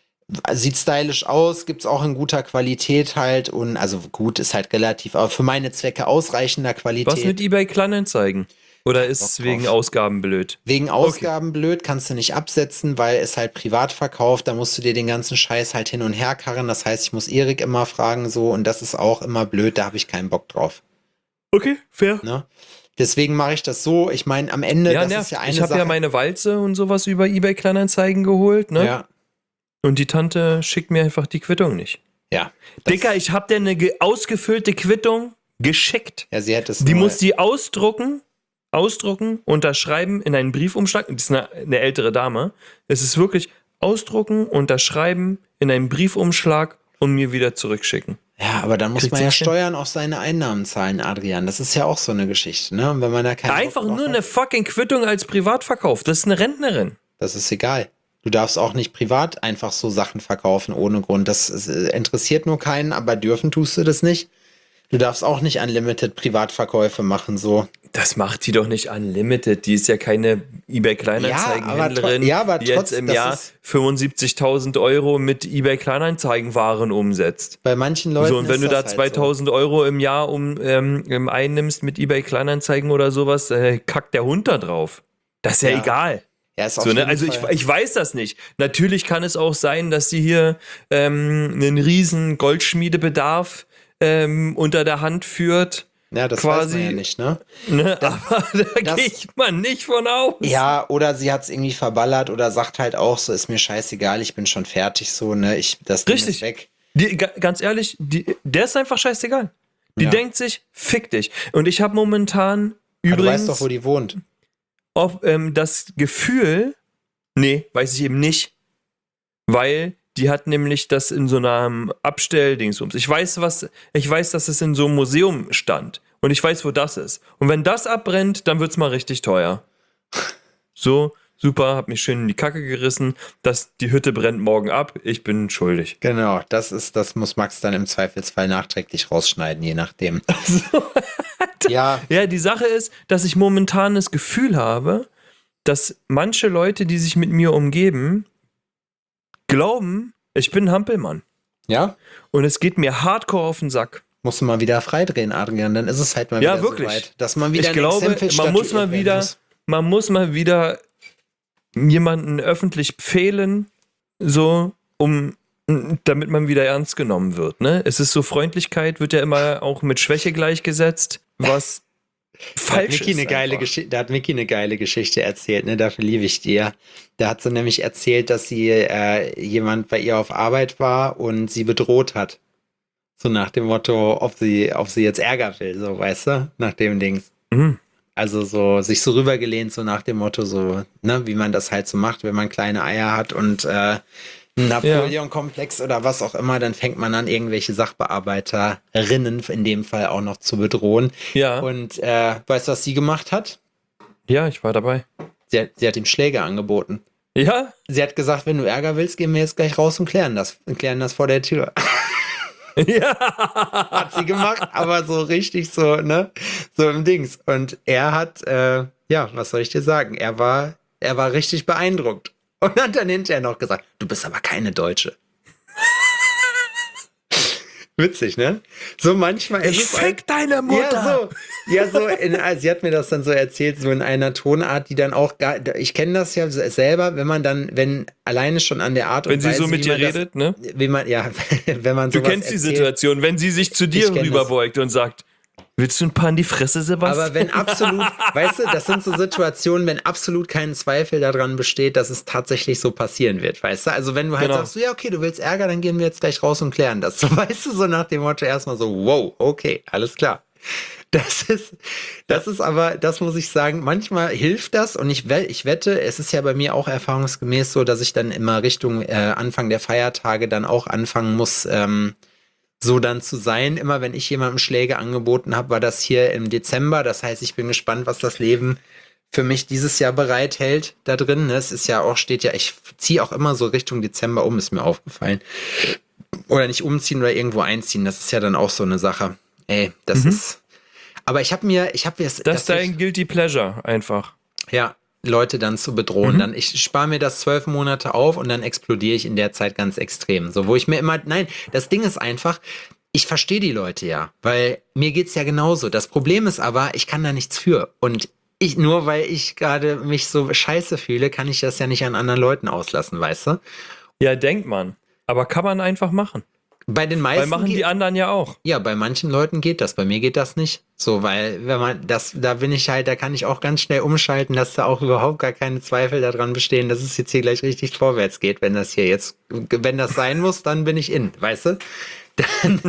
sieht stylisch aus, gibt's auch in guter Qualität halt und, also gut, ist halt relativ, aber für meine Zwecke ausreichender Qualität. Was mit eBay Kleinanzeigen? Oder ist es Bock wegen drauf. Ausgaben blöd? Wegen Ausgaben blöd, kannst du nicht absetzen, weil es halt privat verkauft, da musst du dir den ganzen Scheiß halt hin und her karren, das heißt, ich muss Erik immer fragen so und das ist auch immer blöd, da habe ich keinen Bock drauf. Okay, fair. Ne? Deswegen mache ich das so. Ich meine, am Ende, Ja, das nervt. ist ja eine ich habe Sache. ja meine Walze und sowas über eBay Kleinanzeigen geholt, ne? ja, Und die Tante schickt mir einfach die Quittung nicht. ja. Das- Dicker, ich habe dir eine ge- ausgefüllte Quittung geschickt. Ja, sie hat es. Die nur- muss die ausdrucken, ausdrucken, unterschreiben in einen Briefumschlag. Das ist eine, eine ältere Dame. Es ist wirklich ausdrucken, unterschreiben in einen Briefumschlag und mir wieder zurückschicken. Ja, aber dann muss Kriegt man sie ja nicht hin? Steuern auf seine Einnahmen zahlen, Adrian. Das ist ja auch so eine Geschichte, ne? Und wenn man da keinen Einfach Bock drauf nur hat, eine fucking Quittung als Privatverkauf. Das ist eine Rentnerin. das ist egal. Du darfst auch nicht privat einfach so Sachen verkaufen ohne Grund. Das ist, äh, interessiert nur keinen, aber dürfen tust du das nicht. Du darfst auch nicht unlimited Privatverkäufe machen, so. Das macht die doch nicht unlimited. Die ist ja keine eBay Kleinanzeigenhändlerin, Ja, aber tro- ja, aber die jetzt trotz- im das Jahr ist- fünfundsiebzigtausend Euro mit eBay Kleinanzeigenwaren umsetzt. Bei manchen Leuten. So, und wenn ist du da das halt zweitausend Euro im Jahr um, ähm, ähm, einnimmst mit eBay Kleinanzeigen oder sowas, äh, kackt der Hund da drauf. Das ist ja, Ja. egal. So. Ja, ist auf So, ne? jeden Also ich, Fall- ich weiß das nicht. Natürlich kann es auch sein, dass sie hier ähm, einen riesen Goldschmiedebedarf ähm, unter der Hand führt. ja, das quasi- weiß man ja nicht, ne? Ne? Aber da das- gehe ich mal nicht von aus. Ja, oder sie hat es irgendwie verballert oder sagt halt auch so, ist mir scheißegal, ich bin schon fertig, so, ne? Ich, das Ding Richtig. ist weg. Die, ga- ganz ehrlich, die, der ist einfach scheißegal. Die Ja. denkt sich, fick dich. Und ich habe momentan Aber du übrigens weißt doch, wo die wohnt. auf, ähm, das Gefühl, nee, weiß ich eben nicht. Weil die hat nämlich das in so einem Abstelldingsums. Ich weiß, was, ich weiß, dass es in so einem Museum stand. Und ich weiß, wo das ist. Und wenn das abbrennt, dann wird's mal richtig teuer. So, super, hab mich schön in die Kacke gerissen. Das, die Hütte brennt morgen ab. Ich bin schuldig. Genau, das ist, das muss Max dann im Zweifelsfall nachträglich rausschneiden, je nachdem. Ja. Ja, die Sache ist, dass ich momentan das Gefühl habe, dass manche Leute, die sich mit mir umgeben, glauben, ich bin ein Hampelmann. Ja? Und es geht mir hardcore auf den Sack. Musst du mal wieder freidrehen, Adrian, dann ist es halt mal Ja, wieder wirklich. so weit, dass man wieder Ich ein glaube, Exempel man muss statuiert mal werden wieder, muss. man muss mal wieder jemanden öffentlich pfählen, so, um, damit man wieder ernst genommen wird, ne? Es ist so, Freundlichkeit wird ja immer auch mit Schwäche gleichgesetzt, was falsch da hat Miki ist. eine geile einfach. Geschichte, da hat Miki eine geile Geschichte erzählt, ne? Dafür liebe ich die ja. Da hat sie nämlich erzählt, dass sie äh, jemand bei ihr auf Arbeit war und sie bedroht hat. So nach dem Motto, ob sie, ob sie jetzt Ärger will, so, weißt du, nach dem Dings. Mhm. Also so sich so rübergelehnt, so nach dem Motto, so, ne, wie man das halt so macht, wenn man kleine Eier hat und äh, einen Napoleon-Komplex oder was auch immer, dann fängt man an, irgendwelche Sachbearbeiterinnen in dem Fall auch noch zu bedrohen. Ja, Und äh, weißt du, was sie gemacht hat? ja, ich war dabei. Sie hat, sie hat ihm Schläge angeboten. Ja? Sie hat gesagt, wenn du Ärger willst, gehen wir jetzt gleich raus und klären das, und klären das vor der Tür. Ja. Hat sie gemacht, aber so richtig so, ne, so im Dings. Und er hat, äh, ja, was soll ich dir sagen? Er war, er war richtig beeindruckt. Und hat dann hinterher noch gesagt, du bist aber keine Deutsche. Witzig, ne? So manchmal ist Ich es fick deine Mutter. Ja, so. Ja, so in, also sie hat mir das dann so erzählt, so in einer Tonart, die dann auch gar, ich kenne das ja selber, wenn man dann, wenn alleine schon an der Art und Wenn sie Weise, so mit wie dir man das- redet, ne? Wie man, ja, wenn man Du sowas kennst die erzählt. Situation, wenn sie sich zu dir Ich kenn rüberbeugt und sagt, willst du ein paar in die Fresse, Sebastian? Aber wenn absolut, weißt du, das sind so Situationen, wenn absolut kein Zweifel daran besteht, dass es tatsächlich so passieren wird, weißt du? Also wenn du halt Genau. sagst, so, ja, okay, du willst Ärger, dann gehen wir jetzt gleich raus und klären das. So, weißt du, so nach dem Motto erstmal so, wow, okay, alles klar. Das ist, das ist aber, das muss ich sagen, manchmal hilft das und ich, we- ich wette, es ist ja bei mir auch erfahrungsgemäß so, dass ich dann immer Richtung äh, Anfang der Feiertage dann auch anfangen muss, ähm, so dann zu sein. Immer wenn ich jemandem Schläge angeboten habe, war das hier im Dezember. Das heißt, ich bin gespannt, was das Leben für mich dieses Jahr bereithält da drin. Ne? Es ist ja auch, steht ja, ich ziehe auch immer so Richtung Dezember um, ist mir aufgefallen. Oder nicht umziehen oder irgendwo einziehen. Das ist ja dann auch so eine Sache. Ey, das Mhm. ist. Aber ich habe mir, ich habe mir das ist dein Guilty Pleasure einfach. ja, Leute dann zu bedrohen. Mhm. Dann, ich spare mir das zwölf Monate auf und dann explodiere ich in der Zeit ganz extrem. So, wo ich mir immer, nein, das Ding ist einfach, ich verstehe die Leute ja, weil mir geht's ja genauso. Das Problem ist aber, ich kann da nichts für. Und ich, nur weil ich gerade mich so scheiße fühle, kann ich das ja nicht an anderen Leuten auslassen, weißt du? Ja, denkt man. Aber kann man einfach machen. Bei den Weil meisten. machen ge- die anderen ja auch. Ja, bei manchen Leuten geht das, bei mir geht das nicht. So, weil, wenn man das, da bin ich halt, da kann ich auch ganz schnell umschalten, dass da auch überhaupt gar keine Zweifel daran bestehen, dass es jetzt hier gleich richtig vorwärts geht, wenn das hier jetzt, wenn das sein muss, dann bin ich in, weißt du? Dann,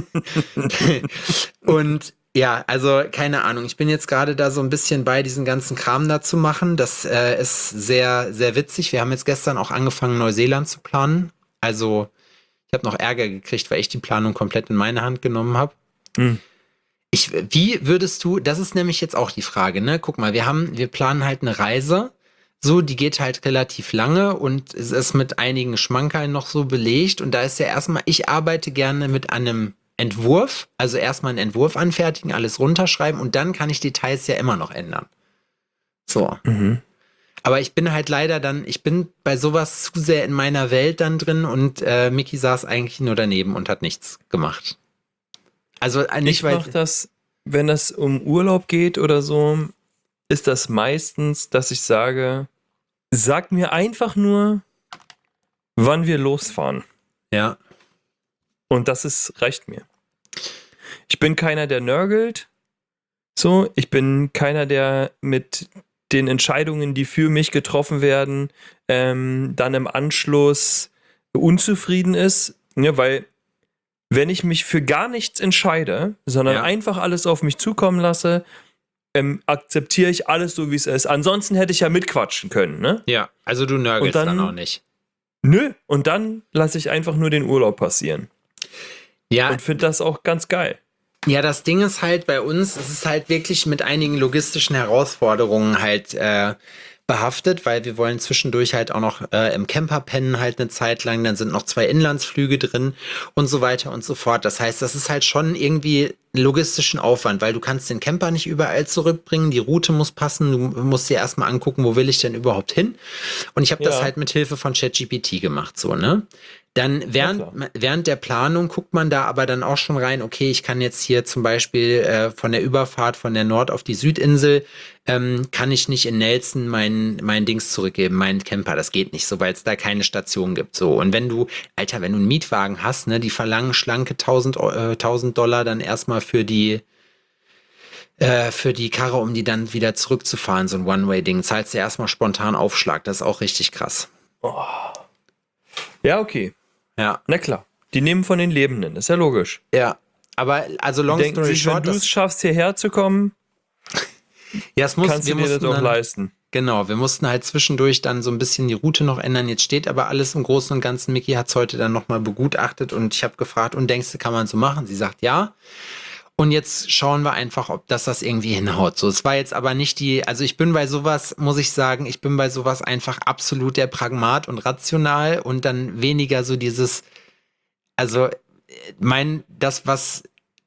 und ja, also keine Ahnung, ich bin jetzt gerade da so ein bisschen bei, diesen ganzen Kram da zu machen. Das äh, ist sehr, sehr witzig. Wir haben jetzt gestern auch angefangen, Neuseeland zu planen. Also, ich habe noch Ärger gekriegt, weil ich die Planung komplett in meine Hand genommen habe. Mhm. Ich, wie würdest du, das ist nämlich jetzt auch die Frage, ne? Guck mal, wir haben, wir planen halt eine Reise, so, die geht halt relativ lange und es ist mit einigen Schmankerln noch so belegt und da ist ja erstmal, ich arbeite gerne mit einem Entwurf, also erstmal einen Entwurf anfertigen, alles runterschreiben und dann kann ich Details ja immer noch ändern. So. Mhm. Aber ich bin halt leider dann, ich bin bei sowas zu sehr in meiner Welt dann drin und äh, Micky saß eigentlich nur daneben und hat nichts gemacht. Also äh, nicht, Ich weil. mache das, wenn das um Urlaub geht oder so, ist das meistens, dass ich sage, sag mir einfach nur, wann wir losfahren. Ja. Und das ist, reicht mir. Ich bin keiner, der nörgelt. So, ich bin keiner, der mit den Entscheidungen, die für mich getroffen werden, ähm, dann im Anschluss unzufrieden ist. Ja, weil wenn ich mich für gar nichts entscheide, sondern Ja. einfach alles auf mich zukommen lasse, ähm, akzeptiere ich alles so, wie es ist. Ansonsten hätte ich ja mitquatschen können, ne? Ja, also du nörgelst Und dann- dann auch nicht. Nö, und dann lasse ich einfach nur den Urlaub passieren. Ja, Und finde das auch ganz geil. ja, das Ding ist halt bei uns, es ist halt wirklich mit einigen logistischen Herausforderungen halt äh, behaftet, weil wir wollen zwischendurch halt auch noch äh, im Camper pennen halt eine Zeit lang, dann sind noch zwei Inlandsflüge drin und so weiter und so fort. Das heißt, das ist halt schon irgendwie einen logistischen Aufwand, weil du kannst den Camper nicht überall zurückbringen, die Route muss passen, du musst dir erstmal angucken, wo will ich denn überhaupt hin? Und ich habe das Ja. halt mit Hilfe von ChatGPT gemacht, so, ne? Dann während, klar. während der Planung guckt man da aber dann auch schon rein, okay, ich kann jetzt hier zum Beispiel äh, von der Überfahrt von der Nord- auf die Südinsel, ähm, kann ich nicht in Nelson mein, mein Dings zurückgeben, meinen Camper, das geht nicht so, weil es da keine Station gibt. So. Und wenn du, Alter, wenn du einen Mietwagen hast, ne, die verlangen schlanke tausend äh, tausend Dollar dann erstmal für die äh, für die Karre, um die dann wieder zurückzufahren, so ein One-Way-Ding, zahlst du erstmal spontan Aufschlag, das ist auch richtig krass. Ja, okay. Ja, Na klar. Die nehmen von den Lebenden, ist ja logisch. ja. Aber also long Denken story sich, wenn short, du das, es schaffst, hierher zu kommen, ja, es muss, kannst wir du dir das mussten auch dann, leisten. genau, wir mussten halt zwischendurch dann so ein bisschen die Route noch ändern. Jetzt steht aber alles im Großen und Ganzen. Micky hat es heute dann nochmal begutachtet und ich habe gefragt, und denkst du, kann man so machen? Sie sagt ja. Und jetzt schauen wir einfach, ob das das irgendwie hinhaut. So, es war jetzt aber nicht die, also ich bin bei sowas, muss ich sagen, ich bin bei sowas einfach absolut der Pragmat und rational und dann weniger so dieses, also äh, mein, das, was,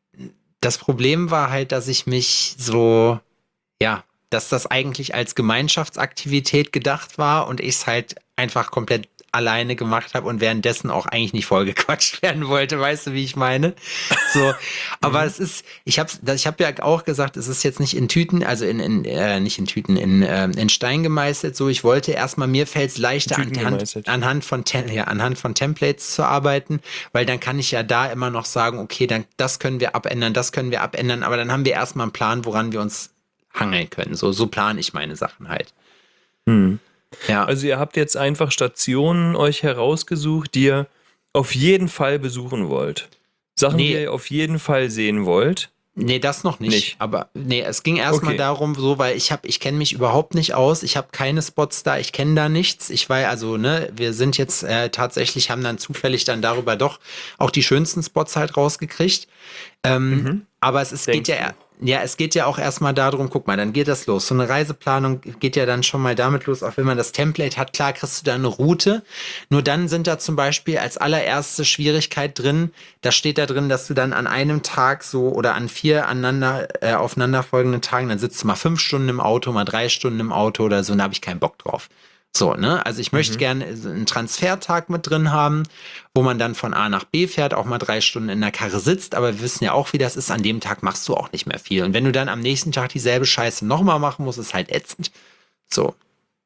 das Problem war halt, dass ich mich so, ja, dass das eigentlich als Gemeinschaftsaktivität gedacht war und ich es halt einfach komplett alleine gemacht habe und währenddessen auch eigentlich nicht vollgequatscht werden wollte, weißt du, wie ich meine? So, aber es ist, ich habe ich hab ja auch gesagt, es ist jetzt nicht in Tüten, also in, in äh, nicht in Tüten, in, äh, in Stein gemeißelt, so, ich wollte erstmal, mir fällt es leichter In Tüten anhand, gemeißelt. anhand, von Tem ja, anhand von Templates zu arbeiten, weil dann kann ich ja da immer noch sagen, okay, dann das können wir abändern, das können wir abändern, aber dann haben wir erstmal einen Plan, woran wir uns hangeln können. So, so plane ich meine Sachen halt. Hm. Ja. Also ihr habt jetzt einfach Stationen euch herausgesucht, die ihr auf jeden Fall besuchen wollt. Sachen, Nee. die ihr auf jeden Fall sehen wollt. Nee, das noch nicht. Nicht. Aber nee, es ging erstmal Okay. darum, so, weil ich habe, ich kenne mich überhaupt nicht aus. Ich habe keine Spots da, ich kenne da nichts. Ich war also, ne, wir sind jetzt äh, tatsächlich, haben dann zufällig dann darüber doch auch die schönsten Spots halt rausgekriegt. Ähm, Mhm. Aber es ist, geht Denkst ja, ja, es geht ja auch erstmal darum, guck mal, dann geht das los. So eine Reiseplanung geht ja dann schon mal damit los, auch wenn man das Template hat, klar kriegst du da eine Route. Nur dann sind da zum Beispiel als allererste Schwierigkeit drin, da steht da drin, dass du dann an einem Tag so oder an vier aneinander, äh, aufeinanderfolgenden Tagen, dann sitzt du mal fünf Stunden im Auto, mal drei Stunden im Auto oder so, und da habe ich keinen Bock drauf. So, ne? Also ich möchte gerne einen Transfertag mit drin haben, wo man dann von A nach B fährt, auch mal drei Stunden in der Karre sitzt, aber wir wissen ja auch, wie das ist. An dem Tag machst du auch nicht mehr viel. Und wenn du dann am nächsten Tag dieselbe Scheiße nochmal machen musst, ist halt ätzend. So.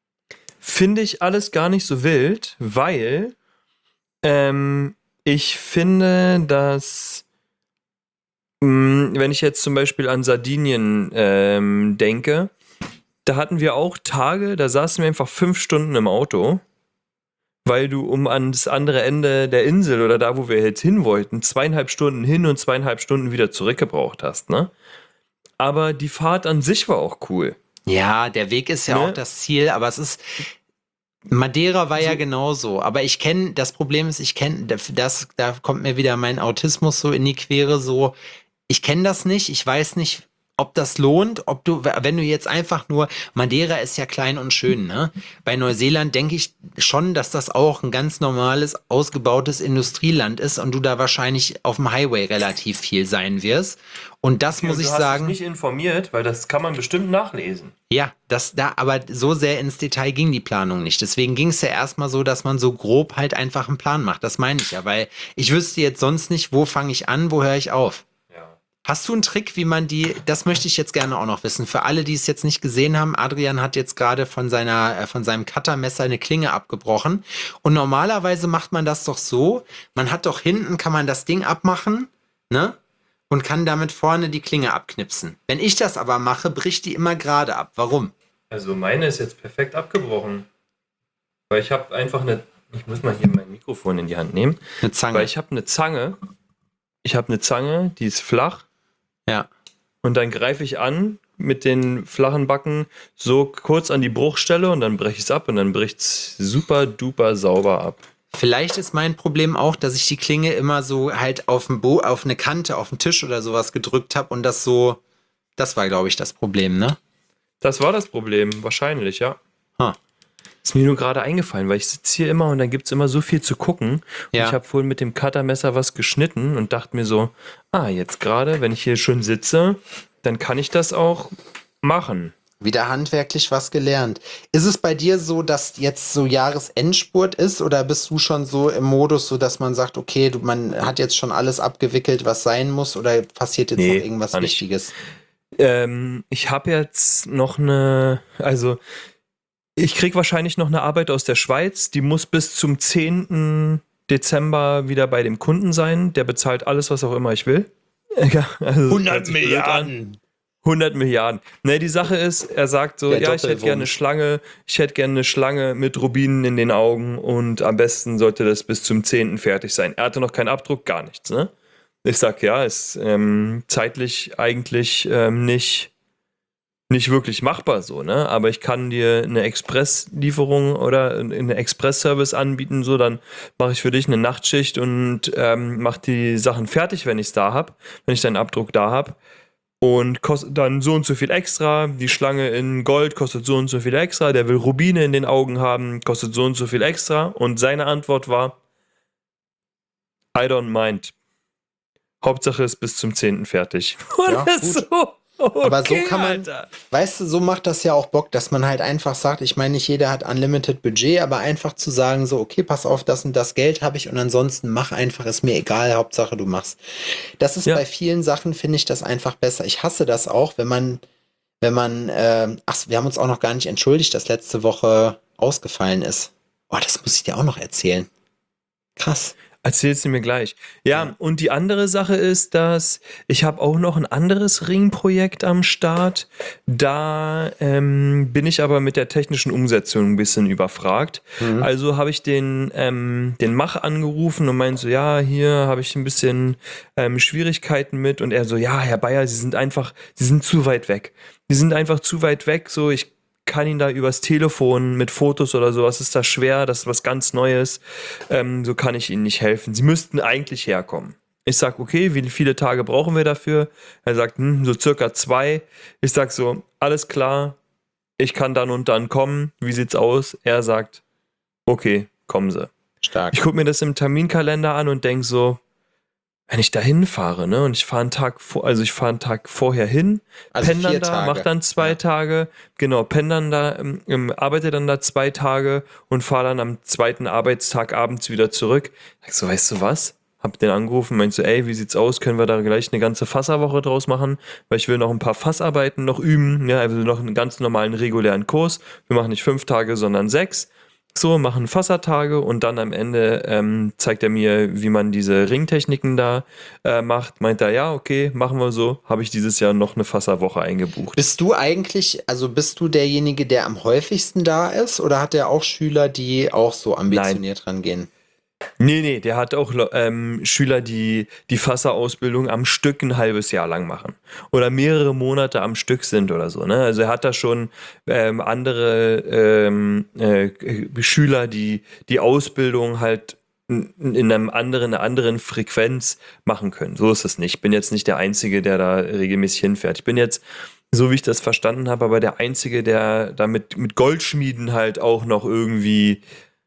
Finde ich alles gar nicht so wild, weil ähm, ich finde, dass mh, wenn ich jetzt zum Beispiel an Sardinien ähm, denke, da hatten wir auch Tage, da saßen wir einfach fünf Stunden im Auto, weil du um an das andere Ende der Insel oder da, wo wir jetzt hin wollten, zweieinhalb Stunden hin und zweieinhalb Stunden wieder zurückgebraucht hast, ne? Aber die Fahrt an sich war auch cool. Ja, der Weg ist ja Ne? auch das Ziel, aber es ist. Madeira war ja So. genauso, aber ich kenne, das Problem ist, ich kenne, das, da kommt mir wieder mein Autismus so in die Quere, so, ich kenne das nicht, ich weiß nicht, ob das lohnt, ob du, wenn du jetzt einfach nur, Madeira ist ja klein und schön, ne? Bei Neuseeland denke ich schon, dass das auch ein ganz normales, ausgebautes Industrieland ist und du da wahrscheinlich auf dem Highway relativ viel sein wirst. Und das muss ich sagen. nicht informiert, weil das kann man bestimmt nachlesen. Ja, das da, aber so sehr ins Detail ging die Planung nicht. Deswegen ging es ja erstmal so, dass man so grob halt einfach einen Plan macht. Das meine ich ja, weil ich wüsste jetzt sonst nicht, wo fange ich an, wo höre ich auf. Ja. Hast du einen Trick, wie man die, das möchte ich jetzt gerne auch noch wissen. Für alle, die es jetzt nicht gesehen haben, Adrian hat jetzt gerade von seiner, äh, von seinem Cuttermesser eine Klinge abgebrochen. Und normalerweise macht man das doch so, man hat doch hinten, kann man das Ding abmachen, ne? Und kann damit vorne die Klinge abknipsen. Wenn ich das aber mache, bricht die immer gerade ab. Warum? Also meine ist jetzt perfekt abgebrochen. Weil ich habe einfach eine, ich muss mal hier mein Mikrofon in die Hand nehmen, Eine Zange. weil ich habe eine Zange, ich habe eine Zange, die ist flach Ja. und dann greife ich an mit den flachen Backen so kurz an die Bruchstelle und dann breche ich es ab und dann bricht es super duper sauber ab. Vielleicht ist mein Problem auch, dass ich die Klinge immer so halt auf, dem Bo- auf eine Kante, auf den Tisch oder sowas gedrückt habe und das so, das war, glaube ich, das Problem, ne? Das war das Problem, wahrscheinlich, ja. Huh. Ist mir nur gerade eingefallen, weil ich sitze hier immer und dann gibt es immer so viel zu gucken. Und Ja. ich habe vorhin mit dem Cuttermesser was geschnitten und dachte mir so, ah, jetzt gerade, wenn ich hier schon sitze, dann kann ich das auch machen. Wieder handwerklich was gelernt. Ist es bei dir so, dass jetzt so Jahresendspurt ist oder bist du schon so im Modus, so dass man sagt, okay, du, man hat jetzt schon alles abgewickelt, was sein muss oder passiert jetzt Nee, noch irgendwas gar nicht. Wichtiges? Ähm, ich habe jetzt noch eine, also ich krieg wahrscheinlich noch eine Arbeit aus der Schweiz, die muss bis zum zehnten Dezember wieder bei dem Kunden sein, der bezahlt alles, was auch immer ich will. Ja, also hört sich blöd an. hundert Milliarden. Ne, die Sache ist, er sagt so, Der ja, ich hätte gerne eine Doppelwumms. Schlange, ich hätte gerne eine Schlange mit Rubinen in den Augen und am besten sollte das bis zum zehnten fertig sein. Er hatte noch keinen Abdruck, gar nichts, ne? Ich sag, ja, ist ähm, zeitlich eigentlich ähm, nicht, nicht wirklich machbar so, ne? Aber ich kann dir eine Expresslieferung oder einen Express-Service anbieten, so, dann mache ich für dich eine Nachtschicht und ähm, mache die Sachen fertig, wenn ich es da habe, wenn ich deinen Abdruck da habe. Und kostet dann so und so viel extra. Die Schlange in Gold kostet so und so viel extra. Der will Rubine in den Augen haben, kostet so und so viel extra. Und seine Antwort war, I don't mind. Hauptsache ist bis zum zehnten fertig. Und Ja, das ist gut. so, okay, Aber so kann man, Alter. weißt du, so macht das ja auch Bock, dass man halt einfach sagt, ich meine, nicht jeder hat unlimited Budget, aber einfach zu sagen, so, okay, pass auf, das und das Geld habe ich und ansonsten mach einfach, ist mir egal, Hauptsache du machst. Das ist Ja. bei vielen Sachen, finde ich das einfach besser. Ich hasse das auch, wenn man, wenn man, äh, ach, wir haben uns auch noch gar nicht entschuldigt, dass letzte Woche ausgefallen ist. Oh, das muss ich dir auch noch erzählen. Krass. Erzählst du mir gleich. Ja, Ja. und die andere Sache ist, dass ich habe auch noch ein anderes Ringprojekt am Start. Da ähm, bin ich aber mit der technischen Umsetzung ein bisschen überfragt. Mhm. Also habe ich den, ähm, den Mach angerufen und meinte so, ja, hier habe ich ein bisschen ähm, Schwierigkeiten mit. Und er so, ja, Herr Bayer, Sie sind einfach, Sie sind zu weit weg. Sie sind einfach zu weit weg. So, ich kann ihn da übers Telefon mit Fotos oder sowas, ist das schwer, das ist was ganz Neues, ähm, so kann ich Ihnen nicht helfen. Sie müssten eigentlich herkommen. Ich sag, okay, wie viele Tage brauchen wir dafür? Er sagt, hm, so circa zwei. Ich sag so, alles klar, ich kann dann und dann kommen, wie sieht's aus? Er sagt, okay, kommen Sie. Stark. Ich gucke mir das im Terminkalender an und denke so, wenn ich da hinfahre, ne, und ich fahre einen Tag vor, also ich fahre einen Tag vorher hin, Also penne dann vier da, Tage. mach dann zwei Ja. Tage, genau, penne dann da, ähm, ähm, arbeite dann da zwei Tage und fahre dann am zweiten Arbeitstag abends wieder zurück. Sag so, weißt du was? Hab den angerufen, meinte so, ey, wie sieht's aus? Können wir da gleich eine ganze Fasserwoche draus machen? Weil ich will noch ein paar Fassarbeiten noch üben, ja, also noch einen ganz normalen regulären Kurs. Wir machen nicht fünf Tage, sondern sechs. So, machen Fassertage und dann am Ende ähm, zeigt er mir, wie man diese Ringtechniken da äh, macht. Meint er, ja, okay, machen wir so. Habe ich dieses Jahr noch eine Fasserwoche eingebucht. Bist du eigentlich, also bist du derjenige, der am häufigsten da ist oder hat er auch Schüler, die auch so ambitioniert rangehen? Nee, nee, der hat auch ähm, Schüler, die die Fasserausbildung am Stück ein halbes Jahr lang machen. Oder mehrere Monate am Stück sind oder so. Ne? Also er hat da schon ähm, andere ähm, äh, Schüler, die die Ausbildung halt in in einem anderen, einer anderen Frequenz machen können. So ist es nicht. Ich bin jetzt nicht der Einzige, der da regelmäßig hinfährt. Ich bin jetzt, so wie ich das verstanden habe, aber der Einzige, der da mit, mit Goldschmieden halt auch noch irgendwie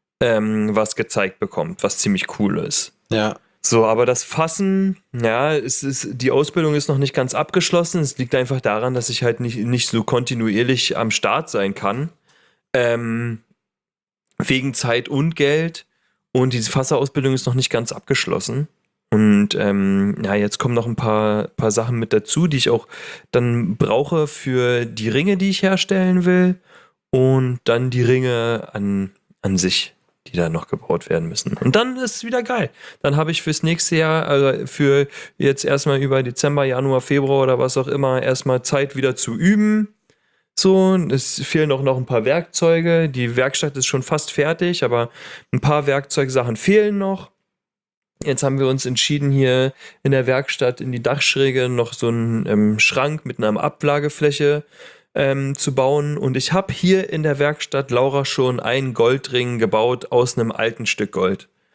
ähm, was gezeigt bekommt, was ziemlich cool ist. Ja. So, aber das Fassen, ja, es ist, die Ausbildung ist noch nicht ganz abgeschlossen. Es liegt einfach daran, dass ich halt nicht, nicht so kontinuierlich am Start sein kann. Ähm, wegen Zeit und Geld. Und diese Fasserausbildung ist noch nicht ganz abgeschlossen. Und ähm, ja, jetzt kommen noch ein paar, paar Sachen mit dazu, die ich auch dann brauche für die Ringe, die ich herstellen will. Und dann die Ringe an, an sich, die da noch gebaut werden müssen. Und dann ist es wieder geil. Dann habe ich fürs nächste Jahr, also für jetzt erstmal über Dezember, Januar, Februar oder was auch immer, erstmal Zeit wieder zu üben. So, es fehlen auch noch ein paar Werkzeuge. Die Werkstatt ist schon fast fertig, aber ein paar Werkzeugsachen fehlen noch. Jetzt haben wir uns entschieden, hier in der Werkstatt in die Dachschräge noch so einen ähm, Schrank mit einer Ablagefläche ähm, zu bauen. Und ich habe hier in der Werkstatt Laura schon einen Goldring gebaut aus einem alten Stück Gold.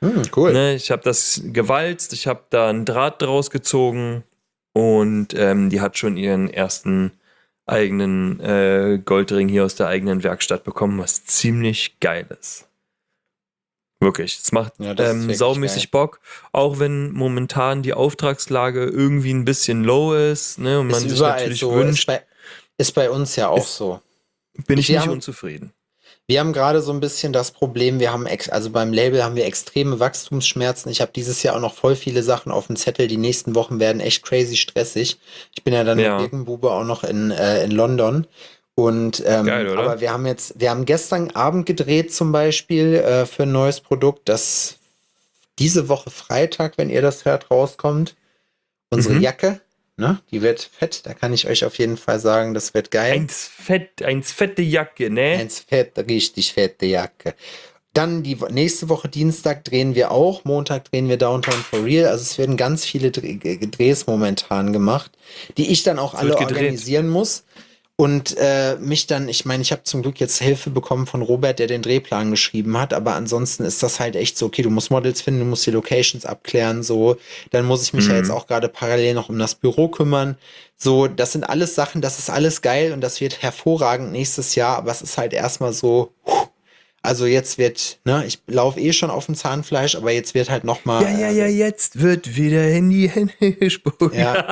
Hm, cool. Ne, ich habe das gewalzt, ich habe da einen Draht draus gezogen und ähm, die hat schon ihren ersten eigenen äh, Goldring hier aus der eigenen Werkstatt bekommen, was ziemlich geil ist. Wirklich, es macht Ja, das ist ähm, wirklich saumäßig Bock, auch wenn momentan die Auftragslage irgendwie ein bisschen low ist, ne, und man Ist sich überall natürlich so. wünscht, Ist bei, ist bei uns ja auch Ist- so. bin ich wir nicht haben- unzufrieden. Wir haben gerade so ein bisschen das Problem, wir haben, ex also beim Label haben wir extreme Wachstumsschmerzen. Ich habe dieses Jahr auch noch voll viele Sachen auf dem Zettel. Die nächsten Wochen werden echt crazy stressig. Ich bin ja dann Ja. mit Birkenbube auch noch in, äh, in London. Und ähm, Geil, oder? aber wir haben jetzt, wir haben gestern Abend gedreht zum Beispiel äh, für ein neues Produkt, das diese Woche Freitag, wenn ihr das hört, rauskommt. Unsere Mhm. Jacke, ne? Die wird fett. Da kann ich euch auf jeden Fall sagen, das wird geil. Eins fett, eins fette Jacke, ne? Eins fett, richtig fette Jacke. Dann die Wo- nächste Woche Dienstag drehen wir auch. Montag drehen wir Downtown for Real. Also es werden ganz viele Dreh Drehs momentan gemacht, die ich dann auch Es alle wird gedreht. organisieren muss. Und äh, mich dann, ich meine, ich habe zum Glück jetzt Hilfe bekommen von Robert, der den Drehplan geschrieben hat, aber ansonsten ist das halt echt so, okay, du musst Models finden, du musst die Locations abklären, so, dann muss ich mich ja Mhm. jetzt auch gerade parallel noch um das Büro kümmern, so, das sind alles Sachen, das ist alles geil und das wird hervorragend nächstes Jahr, aber es ist halt erstmal so, puh, also jetzt wird, ne, ich laufe eh schon auf dem Zahnfleisch, aber jetzt wird halt noch mal, Ja, ja, ja, jetzt wird wieder in die Hände gespuckt.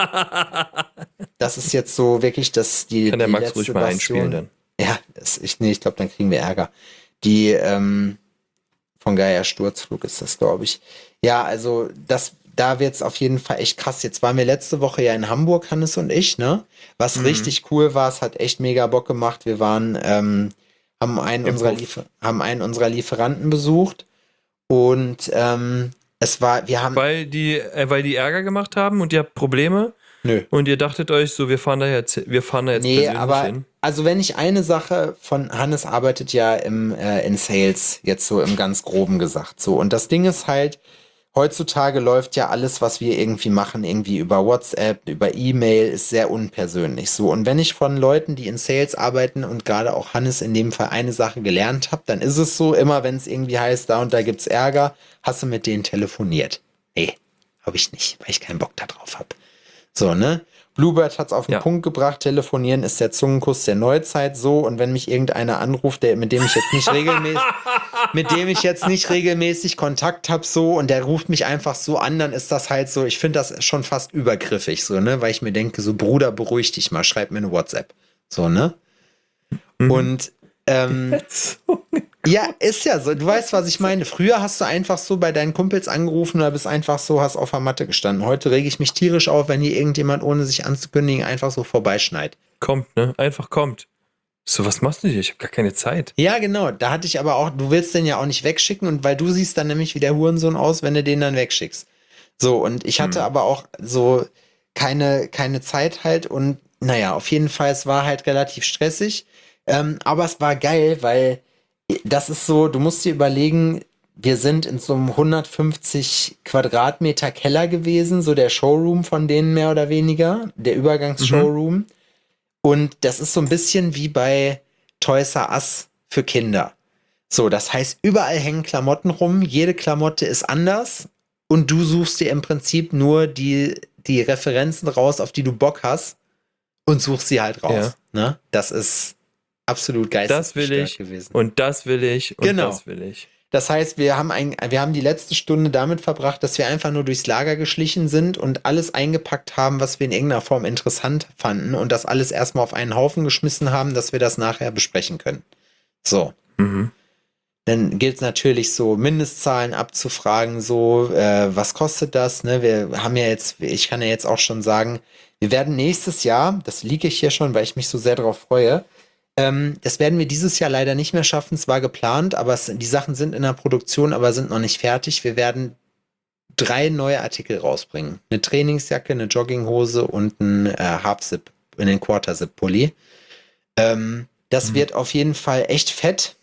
Ja. das ist jetzt so wirklich das, die, Kann der die Max letzte ruhig mal Bastion. einspielen dann. Ja, das, ich, nee, ich glaube, dann kriegen wir Ärger. Die ähm, von Geier Sturzflug ist das, glaube ich. Ja, also das, da wird's auf jeden Fall echt krass. Jetzt waren wir letzte Woche ja in Hamburg, Hannes und ich, ne? Was Mhm. richtig cool war, es hat echt mega Bock gemacht. Wir waren, ähm, haben einen, Im unserer Puff. Liefer haben einen unserer Lieferanten besucht und ähm, es war, wir haben, Weil die, äh, weil die Ärger gemacht haben und ihr habt Probleme nö. und ihr dachtet euch so, wir fahren da jetzt, wir fahren da jetzt Nee, persönlich aber hin. also wenn ich eine Sache von Hannes arbeitet ja im äh, in Sales, jetzt so im ganz groben gesagt, so, und das Ding ist halt, heutzutage läuft ja alles, was wir irgendwie machen, irgendwie über WhatsApp, über E-Mail, ist sehr unpersönlich, so, und wenn ich von Leuten, die in Sales arbeiten und gerade auch Hannes in dem Fall eine Sache gelernt habe, dann ist es so, immer wenn es irgendwie heißt, da und da gibt's Ärger, hast du mit denen telefoniert? Nee, habe ich nicht, weil ich keinen Bock da drauf habe. So, ne? Bluebird hat's auf den Ja. Punkt gebracht, telefonieren ist der Zungenkuss der Neuzeit, so, und wenn mich irgendeiner anruft, der, mit dem ich jetzt nicht regelmäßig, mit dem ich jetzt nicht regelmäßig Kontakt habe, so, und der ruft mich einfach so an, dann ist das halt so, ich finde das schon fast übergriffig, so, ne, weil ich mir denke, so, Bruder, beruhig dich mal, schreib mir eine WhatsApp, so, ne? Mhm. Und, ähm, ja, ist ja so. Du weißt, was ich meine. Früher hast du einfach so bei deinen Kumpels angerufen oder bist einfach so, hast auf der Matte gestanden. Heute rege ich mich tierisch auf, wenn hier irgendjemand, ohne sich anzukündigen, einfach so vorbeischneit. Kommt, ne? Einfach kommt. So, was machst du hier? Ich habe gar keine Zeit. Ja, genau. Da hatte ich aber auch, du willst den ja auch nicht wegschicken und weil du siehst dann nämlich wie der Hurensohn aus, wenn du den dann wegschickst. So, und ich hatte Hm. aber auch so keine, keine Zeit halt und naja, auf jeden Fall, es war halt relativ stressig. Ähm, aber es war geil, weil das ist so, du musst dir überlegen, wir sind in so einem hundertfünfzig Quadratmeter Keller gewesen, so der Showroom von denen mehr oder weniger, der Übergangsshowroom. Und das ist so ein bisschen wie bei Toys R Us für Kinder. So, das heißt, überall hängen Klamotten rum, jede Klamotte ist anders und du suchst dir im Prinzip nur die, die Referenzen raus, auf die du Bock hast und suchst sie halt raus. Ne? Das ist absolut Das will geistesgestört ich gewesen. und das will ich und Genau. das will ich. Das heißt, wir haben, ein, wir haben die letzte Stunde damit verbracht, dass wir einfach nur durchs Lager geschlichen sind und alles eingepackt haben, was wir in irgendeiner Form interessant fanden und das alles erstmal auf einen Haufen geschmissen haben, dass wir das nachher besprechen können. So. Mhm. Dann gilt es natürlich so, Mindestzahlen abzufragen, so, äh, was kostet das? Ne? Wir haben ja jetzt, ich kann ja jetzt auch schon sagen, wir werden nächstes Jahr, das liege ich hier schon, weil ich mich so sehr darauf freue, ähm, das werden wir dieses Jahr leider nicht mehr schaffen. Es war geplant, aber es, die Sachen sind in der Produktion, aber sind noch nicht fertig. Wir werden drei neue Artikel rausbringen. Eine Trainingsjacke, eine Jogginghose und ein äh, Half-Zip, einen Quarter-Zip-Pulli. Ähm, das Mhm. wird auf jeden Fall echt fett.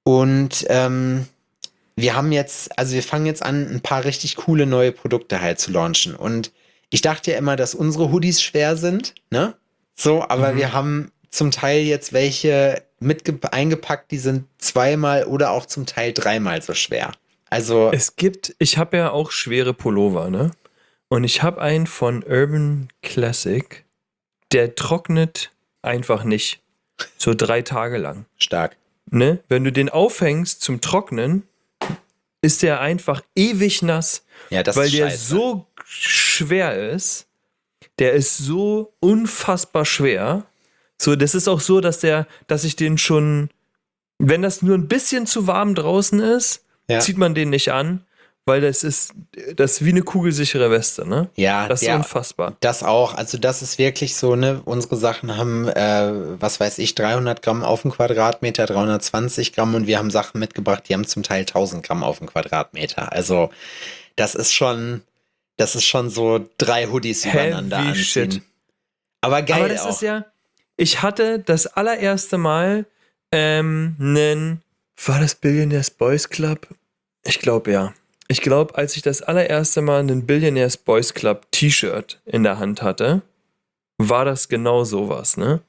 Und ähm, wir haben jetzt, also wir fangen jetzt an, ein paar richtig coole neue Produkte halt zu launchen. Und ich dachte ja immer, dass unsere Hoodies schwer sind, ne? So, aber Mhm. wir haben zum Teil jetzt welche mit eingepackt, die sind zweimal oder auch zum Teil dreimal so schwer. Also, Es gibt, ich habe ja auch schwere Pullover, ne? Und ich habe einen von Urban Classic, der trocknet einfach nicht. So drei Tage lang. stark. Ne? Wenn du den aufhängst zum Trocknen, ist der einfach ewig nass, Ja, das weil ist der scheiße. so schwer ist. Der ist so unfassbar schwer. So, das ist auch so, dass der, dass ich den schon, wenn das nur ein bisschen zu warm draußen ist, Ja. zieht man den nicht an, weil das ist, das ist wie eine kugelsichere Weste, ne? Ja, Das ist der, unfassbar. das auch. Also das ist wirklich so, ne, unsere Sachen haben, äh, was weiß ich, dreihundert Gramm auf den Quadratmeter, dreihundertzwanzig Gramm und wir haben Sachen mitgebracht, die haben zum Teil tausend Gramm auf den Quadratmeter. Also das ist schon, das ist schon so drei Hoodies übereinander Heavy anziehen. shit. Aber geil Aber das auch. ist ja, ich hatte das allererste Mal ähm, einen, war das Billionaires Boys Club? Ich glaube ja. Ich glaube, als ich das allererste Mal einen Billionaires Boys Club T-Shirt in der Hand hatte, war das genau sowas, ne?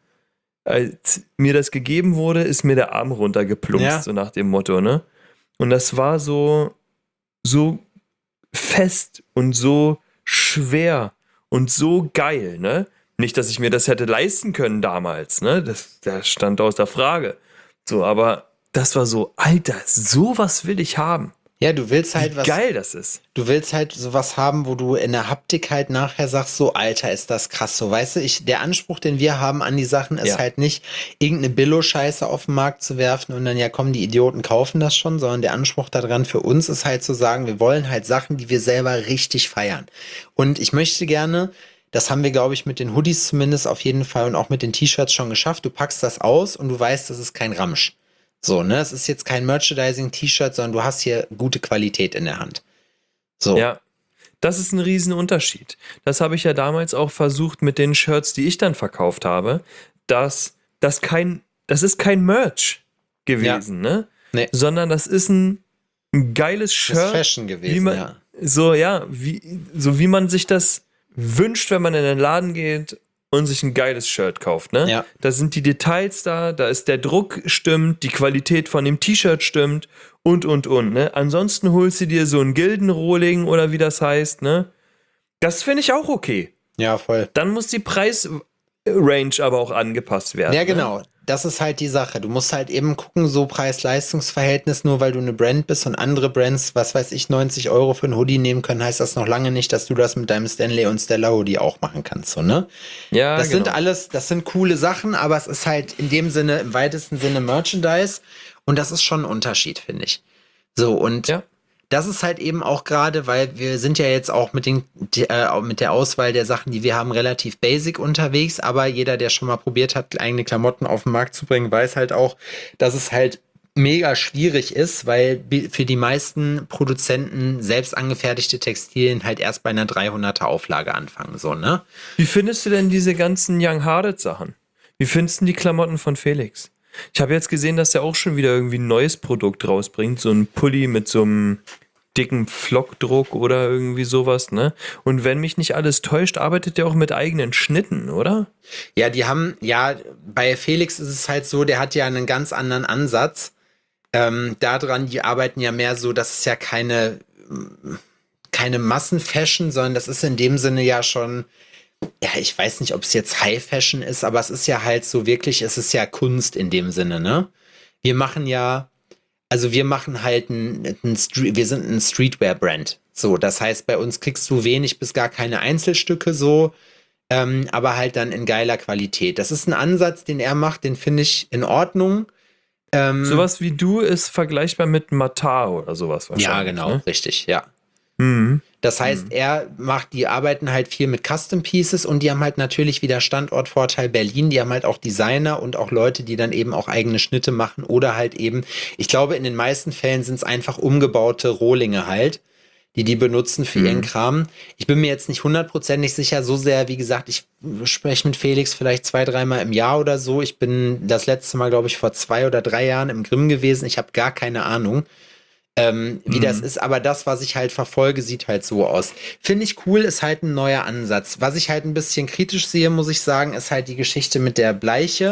Als mir das gegeben wurde, ist mir der Arm runtergeplumpst, Ja. so nach dem Motto, ne? Und das war so, so fest und so schwer und so geil, ne? Nicht, dass ich mir das hätte leisten können damals, ne? Das, das stand außer Frage. So, aber das war so, Alter, sowas will ich haben. Ja, du willst Wie halt was. geil das ist. Du willst halt sowas haben, wo du in der Haptik halt nachher sagst, so, Alter, ist das krass. So, weißt du, ich, der Anspruch, den wir haben an die Sachen, ist Ja. halt nicht, irgendeine Billo-Scheiße auf den Markt zu werfen und dann, ja komm, die Idioten kaufen das schon, sondern der Anspruch daran für uns ist halt zu sagen, wir wollen halt Sachen, die wir selber richtig feiern. Und ich möchte gerne, das haben wir, glaube ich, mit den Hoodies zumindest auf jeden Fall und auch mit den T-Shirts schon geschafft, du packst das aus und du weißt, das ist kein Ramsch. So, ne, es ist jetzt kein Merchandising-T-Shirt, sondern du hast hier gute Qualität in der Hand. So. Ja, das ist ein Riesenunterschied. Das habe ich ja damals auch versucht mit den Shirts, die ich dann verkauft habe, dass das kein, das ist kein Merch gewesen, ne? Nee. Sondern das ist ein, ein geiles Das Shirt. ist Fashion gewesen, wie man, ja. So, ja, wie, so wie man sich das wünscht, wenn man in den Laden geht und sich ein geiles Shirt kauft, ne? Ja. Da sind die Details da, da ist der Druck stimmt, die Qualität von dem T-Shirt stimmt und, und, und, ne? Ansonsten holst du dir so ein Gildenrohling oder wie das heißt, ne? Das finde ich auch okay. Ja, voll. Dann muss die Preisrange aber auch angepasst werden. Ja, Ne? genau. Das ist halt die Sache. Du musst halt eben gucken, so Preis-Leistungs-Verhältnis, nur weil du eine Brand bist und andere Brands, was weiß ich, neunzig Euro für ein Hoodie nehmen können, heißt das noch lange nicht, dass du das mit deinem Stanley und Stella Hoodie auch machen kannst, so, ne? Ja, Das genau. sind alles, das sind coole Sachen, aber es ist halt in dem Sinne, im weitesten Sinne Merchandise und das ist schon ein Unterschied, finde ich. So, und Ja. das ist halt eben auch gerade, weil wir sind ja jetzt auch mit den die, äh, auch mit der Auswahl der Sachen, die wir haben, relativ basic unterwegs, aber jeder, der schon mal probiert hat, eigene Klamotten auf den Markt zu bringen, weiß halt auch, dass es halt mega schwierig ist, weil bi- für die meisten Produzenten selbst angefertigte Textilien halt erst bei einer dreihunderter Auflage anfangen, so, ne? Wie findest du denn diese ganzen Young Hearted Sachen? Wie findest du die Klamotten von Felix? Ich habe jetzt gesehen, dass er auch schon wieder irgendwie ein neues Produkt rausbringt. So ein Pulli mit so einem dicken Flockdruck oder irgendwie sowas, ne? Und wenn mich nicht alles täuscht, arbeitet er auch mit eigenen Schnitten, oder? Ja, die haben, ja, bei Felix ist es halt so, der hat ja einen ganz anderen Ansatz. Ähm, daran, die arbeiten ja mehr so, das ist ja keine, keine Massenfashion, sondern das ist in dem Sinne ja schon, ja, ich weiß nicht, ob es jetzt High Fashion ist, aber es ist ja halt so wirklich, es ist ja Kunst in dem Sinne, ne? Wir machen ja, also wir machen halt ein, ein Street, wir sind ein Streetwear-Brand. So, das heißt, bei uns kriegst du wenig bis gar keine Einzelstücke so, ähm, aber halt dann in geiler Qualität. Das ist ein Ansatz, den er macht, den finde ich in Ordnung. Ähm, Sowas wie du ist vergleichbar mit Matar oder sowas wahrscheinlich. ja, genau, Ne? richtig, ja. Mhm. Das heißt, er macht, die arbeiten halt viel mit Custom Pieces und die haben halt natürlich wieder Standortvorteil Berlin. Die haben halt auch Designer und auch Leute, die dann eben auch eigene Schnitte machen oder halt eben, ich glaube, in den meisten Fällen sind es einfach umgebaute Rohlinge halt, die die benutzen für Mhm. ihren Kram. Ich bin mir jetzt nicht hundertprozentig sicher, so sehr, wie gesagt, ich spreche mit Felix vielleicht zwei, dreimal im Jahr oder so. Ich bin das letzte Mal, glaube ich, vor zwei oder drei Jahren im Grimm gewesen. Ich habe gar keine Ahnung. Ähm, wie Mhm. das ist, aber das, was ich halt verfolge, sieht halt so aus. Finde ich cool, ist halt ein neuer Ansatz. Was ich halt ein bisschen kritisch sehe, muss ich sagen, ist halt die Geschichte mit der Bleiche,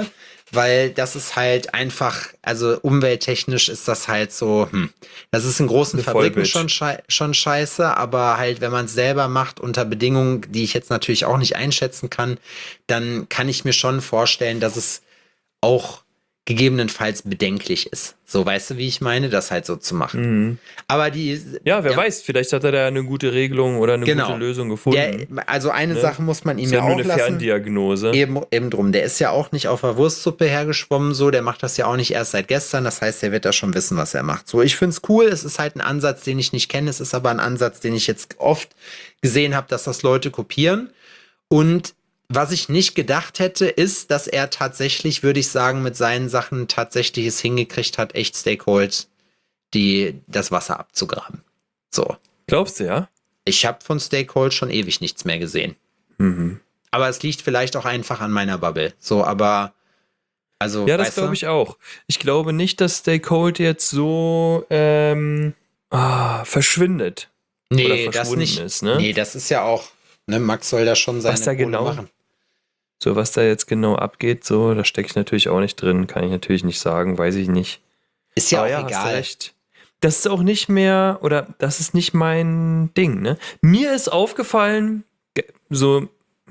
weil das ist halt einfach, also umwelttechnisch ist das halt so, hm, das ist in großen Eine Fabriken Vollbitch. schon, schei schon scheiße, aber halt, wenn man es selber macht unter Bedingungen, die ich jetzt natürlich auch nicht einschätzen kann, dann kann ich mir schon vorstellen, dass es auch gegebenenfalls bedenklich ist. So, weißt du, wie ich meine, das halt so zu machen. Mhm. Aber die, Ja, wer der- weiß, vielleicht hat er da eine gute Regelung oder eine Genau. gute Lösung gefunden. der, also eine Ne? Sache muss man ihm Ist ja ja nur auch eine lassen. Ferndiagnose. Eben, eben drum. Der ist ja auch nicht auf der Wurstsuppe hergeschwommen, so. Der macht das ja auch nicht erst seit gestern. Das heißt, der wird da schon wissen, was er macht. So, ich find's cool. Es ist halt ein Ansatz, den ich nicht kenne. Es ist aber ein Ansatz, den ich jetzt oft gesehen habe, dass das Leute kopieren. Und was ich nicht gedacht hätte, ist, dass er tatsächlich, würde ich sagen, mit seinen Sachen tatsächlich es hingekriegt hat, echt Stakehold die das Wasser abzugraben. So. Glaubst du, ja? Ich habe von Stakehold schon ewig nichts mehr gesehen. Mhm. Aber es liegt vielleicht auch einfach an meiner Bubble. So, aber also, Ja, das weißt du? glaube ich auch. Ich glaube nicht, dass Stakehold jetzt so ähm, ah, verschwindet. Nee, oder das verschwunden nicht. ist, ne? Nee, das ist ja auch, ne, Max soll da schon seine Was da Kohle genau- machen. So, was da jetzt genau abgeht, so, da stecke ich natürlich auch nicht drin, kann ich natürlich nicht sagen, weiß ich nicht. Ist ja Aber auch ja, hast du egal. recht. Das ist auch nicht mehr, oder das ist nicht mein Ding, ne? Mir ist aufgefallen, ge- so,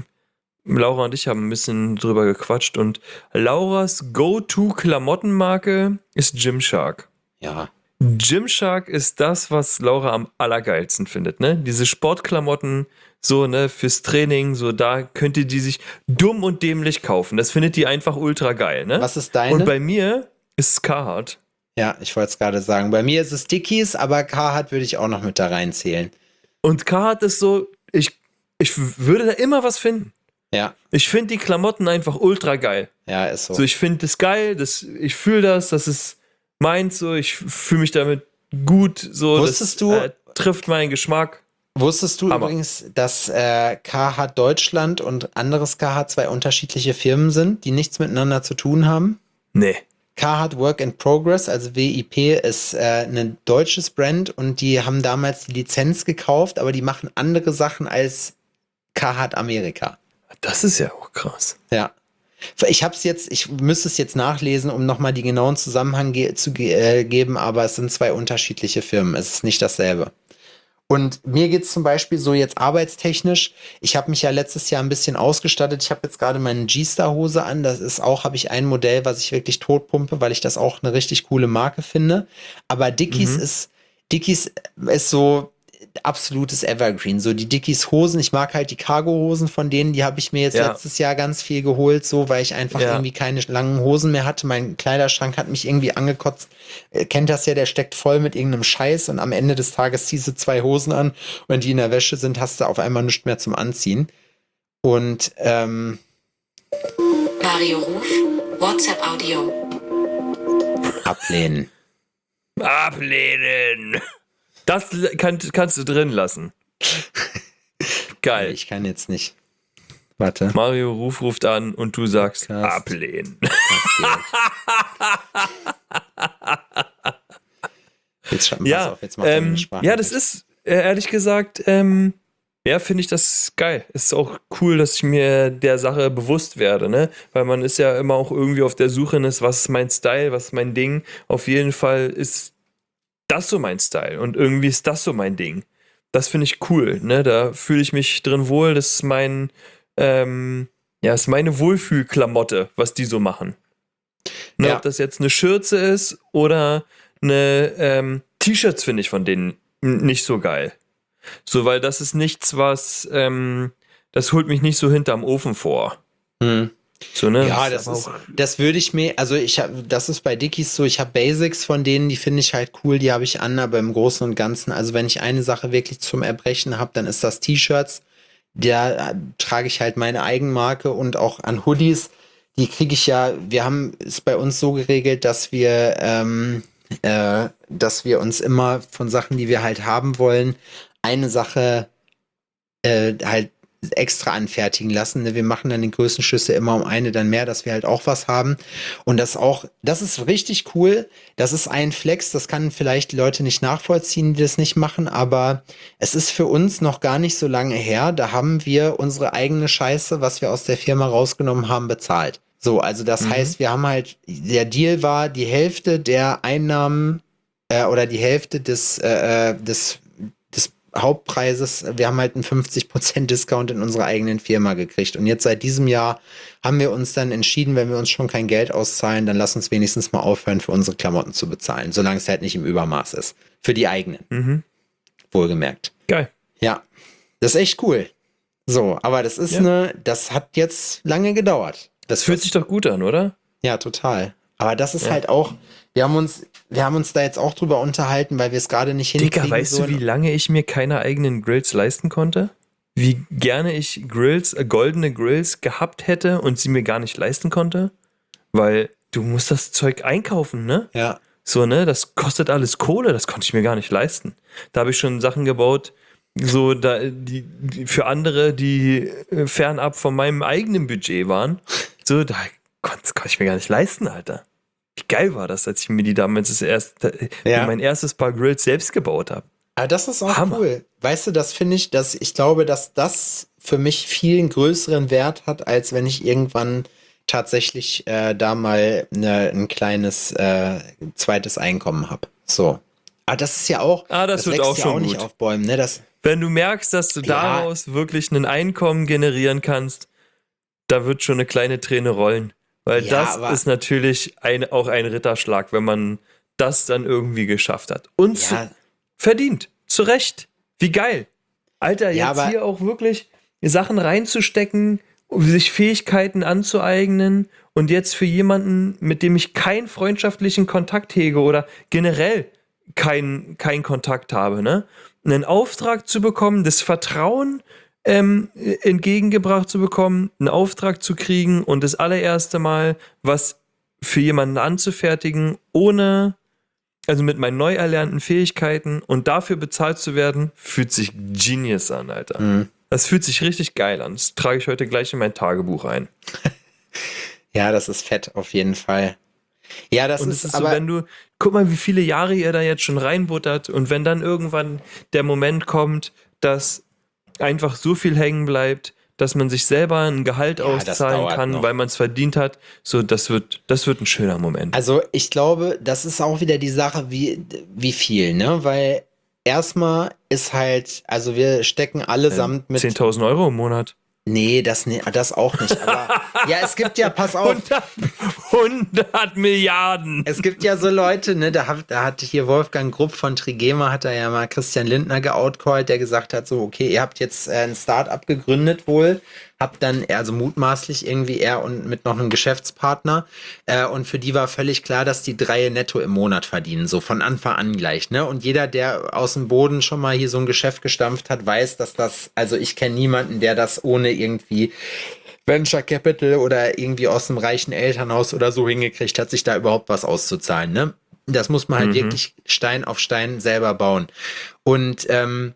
Laura und ich haben ein bisschen drüber gequatscht und Lauras Go-To-Klamottenmarke ist Gymshark. Ja. Gymshark ist das, was Laura am allergeilsten findet, ne? Diese Sportklamotten, so, ne, fürs Training, so, da könnte die sich dumm und dämlich kaufen. Das findet die einfach ultra geil, ne? Was ist deine? Und bei mir ist es Carhartt. Ja, ich wollte es gerade sagen. Bei mir ist es Dickies, aber Carhartt würde ich auch noch mit da reinzählen. Und Carhartt ist so, ich, ich würde da immer was finden. Ja, Ich finde die Klamotten einfach ultra geil. ja, ist so. So, ich finde das geil, das, ich fühle das, das ist meins, so, ich fühle mich damit gut, so, Wusstest das du- äh, trifft meinen Geschmack. Wusstest du Hammer. übrigens, dass äh, Carhartt Deutschland und anderes Carhartt zwei unterschiedliche Firmen sind, die nichts miteinander zu tun haben? Nee. Carhartt Work in Progress, also W I P, ist äh, ein deutsches Brand und die haben damals die Lizenz gekauft, aber die machen andere Sachen als Carhartt Amerika. Das ist ja auch krass. Ja. Ich hab's jetzt, ich müsste es jetzt nachlesen, um nochmal die genauen Zusammenhang ge zu ge äh, geben, aber es sind zwei unterschiedliche Firmen. Es ist nicht dasselbe. Und mir geht's zum Beispiel so jetzt arbeitstechnisch. Ich habe mich ja letztes Jahr ein bisschen ausgestattet. Ich habe jetzt gerade meine G-Star-Hose an. Das ist auch, habe ich ein Modell, was ich wirklich totpumpe, weil ich das auch eine richtig coole Marke finde. Aber Dickies Mhm. ist, Dickies ist so absolutes Evergreen. So die Dickies Hosen. Ich mag halt die Cargo-Hosen von denen. Die habe ich mir jetzt Ja. letztes Jahr ganz viel geholt, so weil ich einfach Ja. irgendwie keine langen Hosen mehr hatte. Mein Kleiderschrank hat mich irgendwie angekotzt. Äh, kennt das ja, der steckt voll mit irgendeinem Scheiß und am Ende des Tages ziehst du zwei Hosen an. Und wenn die in der Wäsche sind, hast du auf einmal nichts mehr zum Anziehen. Und ähm, Mario Ruf, WhatsApp Audio. ablehnen. Ablehnen. Das kann, kannst du drin lassen. Geil. Ich kann jetzt nicht. Warte. Mario Ruf ruft an und du sagst Podcast. ablehnen. Jetzt, pass Ja, auf, jetzt mach deine ähm, Sprache. ja, das ist äh, ehrlich gesagt, ähm, ja, finde ich das geil. Ist auch cool, dass ich mir der Sache bewusst werde, ne? Weil man ist ja immer auch irgendwie auf der Suche, ist, was ist mein Style, was ist mein Ding. Auf jeden Fall ist das so mein Style und irgendwie ist das so mein Ding. Das finde ich cool, ne? Da fühle ich mich drin wohl. Das ist mein, ähm, ja, ist meine Wohlfühlklamotte, was die so machen. Ne, Ja. Ob das jetzt eine Schürze ist oder eine ähm, T-Shirts finde ich von denen n- nicht so geil. So, weil das ist nichts, was, ähm, das holt mich nicht so hinterm Ofen vor. Hm. So, ne? Ja, das aber ist, auch- das würde ich mir, also ich habe, das ist bei Dickies so, ich habe Basics von denen, die finde ich halt cool, die habe ich an, aber im Großen und Ganzen, also wenn ich eine Sache wirklich zum Erbrechen habe, dann ist das T-Shirts. Da äh, trage ich halt meine Eigenmarke und auch an Hoodies, die kriege ich ja, wir haben es bei uns so geregelt, dass wir, ähm, äh, dass wir uns immer von Sachen, die wir halt haben wollen, eine Sache äh, halt extra anfertigen lassen. Ne? Wir machen dann den größten Schüsse immer um eine dann mehr, dass wir halt auch was haben. Und das auch, das ist richtig cool. Das ist ein Flex, das kann vielleicht die Leute nicht nachvollziehen, die das nicht machen, aber es ist für uns noch gar nicht so lange her. Da haben wir unsere eigene Scheiße, was wir aus der Firma rausgenommen haben, bezahlt. So, also das Mhm. heißt, wir haben halt, der Deal war, die Hälfte der Einnahmen äh, oder die Hälfte des, äh, äh, des, des Hauptpreises, wir haben halt einen fünfzig Prozent Discount in unserer eigenen Firma gekriegt. Und jetzt seit diesem Jahr haben wir uns dann entschieden, wenn wir uns schon kein Geld auszahlen, dann lass uns wenigstens mal aufhören, für unsere Klamotten zu bezahlen, solange es halt nicht im Übermaß ist. Für die eigenen, Mhm. wohlgemerkt. Geil. Ja, das ist echt cool. So, aber das ist Ja. eine, das hat jetzt lange gedauert. Das fühlt sich doch gut an, oder? Ja, total. Aber das ist Ja. halt auch, wir haben uns, wir haben uns da jetzt auch drüber unterhalten, weil wir es gerade nicht hinkriegen. Digga, weißt so du, wie lange ich mir keine eigenen Grills leisten konnte? Wie gerne ich Grills, äh, goldene Grills gehabt hätte und sie mir gar nicht leisten konnte? Weil du musst das Zeug einkaufen, ne? Ja, So, ne? Das kostet alles Kohle, das konnte ich mir gar nicht leisten. Da habe ich schon Sachen gebaut, so da, die, die für andere, die äh, fernab von meinem eigenen Budget waren. So, da konnte konnt ich mir gar nicht leisten, Alter. Wie geil war das, als ich mir die damals das erste, Ja. mein erstes Paar Grills selbst gebaut habe. aber das ist auch Hammer. cool. Weißt du, das finde ich, dass ich glaube, dass das für mich viel einen größeren Wert hat, als wenn ich irgendwann tatsächlich äh, da mal ne, ein kleines äh, zweites Einkommen habe. So. Aber das ist ja auch, Ah, das wird wächst auch ja schon auch nicht gut. auf Bäumen, ne? Das, Wenn du merkst, dass du Ja. daraus wirklich ein Einkommen generieren kannst, da wird schon eine kleine Träne rollen. Weil Ja, das aber- ist natürlich ein, auch ein Ritterschlag, wenn man das dann irgendwie geschafft hat. Und zu, ja, verdient. Zu Recht. Wie geil. Alter, Ja, jetzt aber- hier auch wirklich Sachen reinzustecken, um sich Fähigkeiten anzueignen und jetzt für jemanden, mit dem ich keinen freundschaftlichen Kontakt hege oder generell keinen keinen Kontakt habe, ne? Einen Auftrag zu bekommen, das Vertrauen ähm, entgegengebracht zu bekommen, einen Auftrag zu kriegen und das allererste Mal was für jemanden anzufertigen, ohne, also mit meinen neu erlernten Fähigkeiten und dafür bezahlt zu werden, fühlt sich genius an, Alter. Mhm. Das fühlt sich richtig geil an. Das trage ich heute gleich in mein Tagebuch ein. ja, das ist fett auf jeden Fall. Ja, das Und ist, es ist aber so, wenn du, guck mal, wie viele Jahre ihr da jetzt schon reinbuttert und wenn dann irgendwann der Moment kommt, dass einfach so viel hängen bleibt, dass man sich selber ein Gehalt Ja, das auszahlen dauert kann, noch. weil man es verdient hat, so, das wird, das wird ein schöner Moment. Also ich glaube, das ist auch wieder die Sache, wie, wie viel, ne? Weil erstmal ist halt, also wir stecken allesamt mit. zehntausend Euro im Monat. Nee, das, nee, das auch nicht. Aber ja, es gibt ja, pass auf, hundert, hundert Milliarden. es gibt ja so Leute, ne, da hat, da hat hier Wolfgang Grupp von Trigema, hat er ja mal Christian Lindner geoutcallt, der gesagt hat, so, okay, ihr habt jetzt äh, ein Start-up gegründet wohl, habt dann, also mutmaßlich irgendwie er und mit noch einem Geschäftspartner äh, und für die war völlig klar, dass die drei netto im Monat verdienen, so von Anfang an gleich, ne, und jeder, der aus dem Boden schon mal hier so ein Geschäft gestampft hat, weiß, dass das, also ich kenne niemanden, der das ohne irgendwie Venture Capital oder irgendwie aus einem reichen Elternhaus oder so hingekriegt hat, sich da überhaupt was auszuzahlen, ne? Das muss man halt Mhm. wirklich Stein auf Stein selber bauen. Und ähm,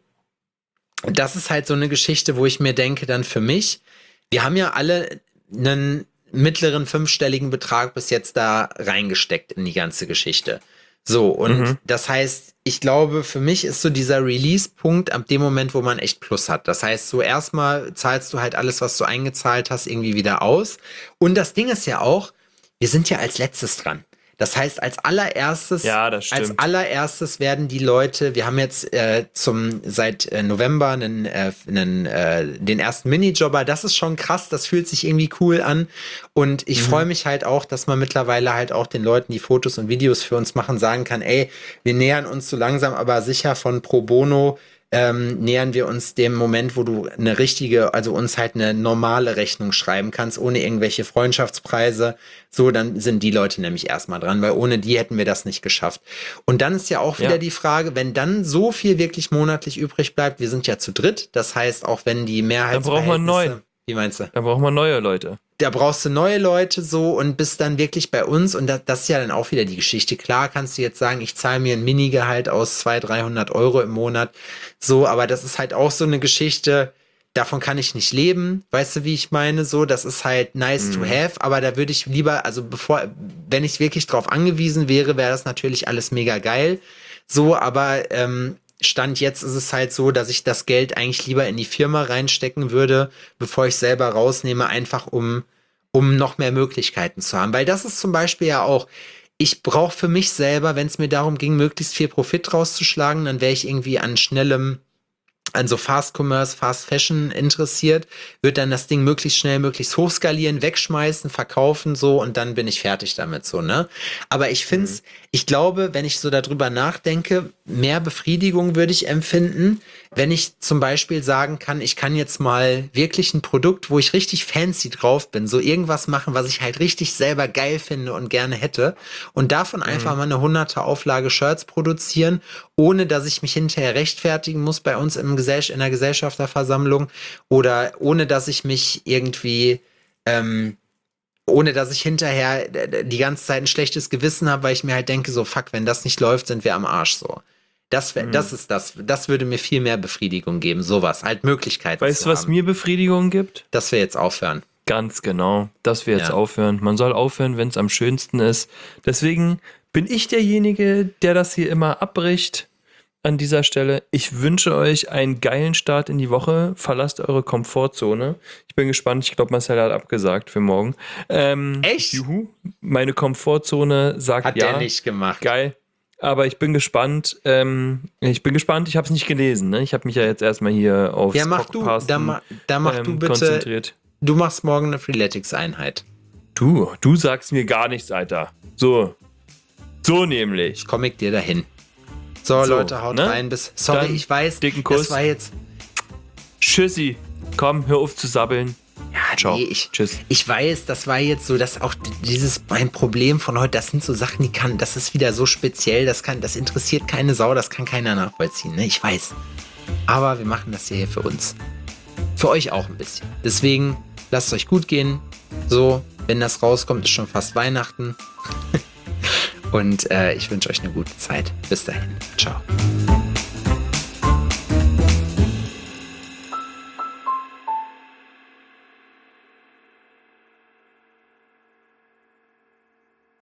das ist halt so eine Geschichte, wo ich mir denke, dann für mich, wir haben ja alle einen mittleren fünfstelligen Betrag bis jetzt da reingesteckt in die ganze Geschichte. So, und Mhm. das heißt, ich glaube, für mich ist so dieser Release-Punkt ab dem Moment, wo man echt Plus hat. Das heißt, so erstmal zahlst du halt alles, was du eingezahlt hast, irgendwie wieder aus. Und das Ding ist ja auch, wir sind ja als letztes dran. Das heißt, als allererstes, Ja, das als stimmt. allererstes werden die Leute, wir haben jetzt äh, zum seit äh, November einen, äh, einen, äh, den ersten Minijobber, das ist schon krass, das fühlt sich irgendwie cool an und ich Mhm. freue mich halt auch, dass man mittlerweile halt auch den Leuten, die Fotos und Videos für uns machen, sagen kann, ey, wir nähern uns so langsam aber sicher von Pro Bono ähm, nähern wir uns dem Moment, wo du eine richtige, also uns halt eine normale Rechnung schreiben kannst, ohne irgendwelche Freundschaftspreise. So, dann sind die Leute nämlich erstmal dran, weil ohne die hätten wir das nicht geschafft. Und dann ist ja auch wieder Ja. die Frage, wenn dann so viel wirklich monatlich übrig bleibt, wir sind ja zu dritt, das heißt, auch wenn die Mehrheit. braucht man neun. Wie meinst du? Da braucht man neue Leute. Da brauchst du neue Leute so und bist dann wirklich bei uns und das, das ist ja dann auch wieder die Geschichte. Klar kannst du jetzt sagen, ich zahle mir ein Minigehalt aus zweihundert, dreihundert Euro im Monat, so, aber das ist halt auch so eine Geschichte, davon kann ich nicht leben, weißt du, wie ich meine, so, das ist halt nice to have, aber da würde ich lieber, also bevor, wenn ich wirklich drauf angewiesen wäre, wäre das natürlich alles mega geil, so, aber ähm, Stand jetzt ist es halt so, dass ich das Geld eigentlich lieber in die Firma reinstecken würde, bevor ich selber rausnehme, einfach um, um noch mehr Möglichkeiten zu haben. Weil das ist zum Beispiel ja auch, ich brauche für mich selber, wenn es mir darum ging, möglichst viel Profit rauszuschlagen, dann wäre ich irgendwie an schnellem, an so Fast Commerce, Fast Fashion interessiert, wird dann das Ding möglichst schnell, möglichst hochskalieren, wegschmeißen, verkaufen so und dann bin ich fertig damit so, ne? Aber ich finde es, mhm. ich glaube, wenn ich so darüber nachdenke, mehr Befriedigung würde ich empfinden, wenn ich zum Beispiel sagen kann, ich kann jetzt mal wirklich ein Produkt, wo ich richtig fancy drauf bin, so irgendwas machen, was ich halt richtig selber geil finde und gerne hätte und davon mhm. einfach mal eine hunderte Auflage Shirts produzieren, ohne dass ich mich hinterher rechtfertigen muss bei uns im Gesell- in der Gesellschafterversammlung oder ohne dass ich mich irgendwie ähm, ohne dass ich hinterher die ganze Zeit ein schlechtes Gewissen habe, weil ich mir halt denke, so fuck, wenn das nicht läuft, sind wir am Arsch so. Das, wär, mhm. das ist das, das würde mir viel mehr Befriedigung geben, sowas, halt Möglichkeiten weißt zu du, was haben. mir Befriedigung gibt? Dass wir jetzt aufhören. Ganz genau, dass wir jetzt Ja. aufhören. Man soll aufhören, wenn es am schönsten ist. Deswegen bin ich derjenige, der das hier immer abbricht an dieser Stelle. Ich wünsche euch einen geilen Start in die Woche. Verlasst eure Komfortzone. Ich bin gespannt. Ich glaube, Marcel hat abgesagt für morgen. Ähm, Echt? Juhu. Meine Komfortzone sagt Hat ja. der nicht gemacht. Geil. Aber ich bin gespannt. Ähm, ich bin gespannt. Ich habe es nicht gelesen. Ne? Ich habe mich ja jetzt erstmal hier aufs Ja, mach du, da, ma, da mach ähm, du bitte, konzentriert. du machst morgen eine Freeletics-Einheit. Du, du sagst mir gar nichts, Alter. So. So nämlich. Ich komme dir dahin. So, So, Leute, haut ne? rein. Bis, sorry, Dann ich weiß, dicken Kuss. das war jetzt... Tschüssi. Komm, hör auf zu sabbeln. Ja, Ciao. nee, ich, Tschüss. ich weiß, das war jetzt so, dass auch dieses, mein Problem von heute, das sind so Sachen, die kann, das ist wieder so speziell, das kann, das interessiert keine Sau, das kann keiner nachvollziehen, ne? Ich weiß. Aber wir machen das hier für uns. Für euch auch ein bisschen. Deswegen, lasst es euch gut gehen. So, wenn das rauskommt, ist schon fast Weihnachten. Und äh, ich wünsche euch eine gute Zeit. Bis dahin. Ciao.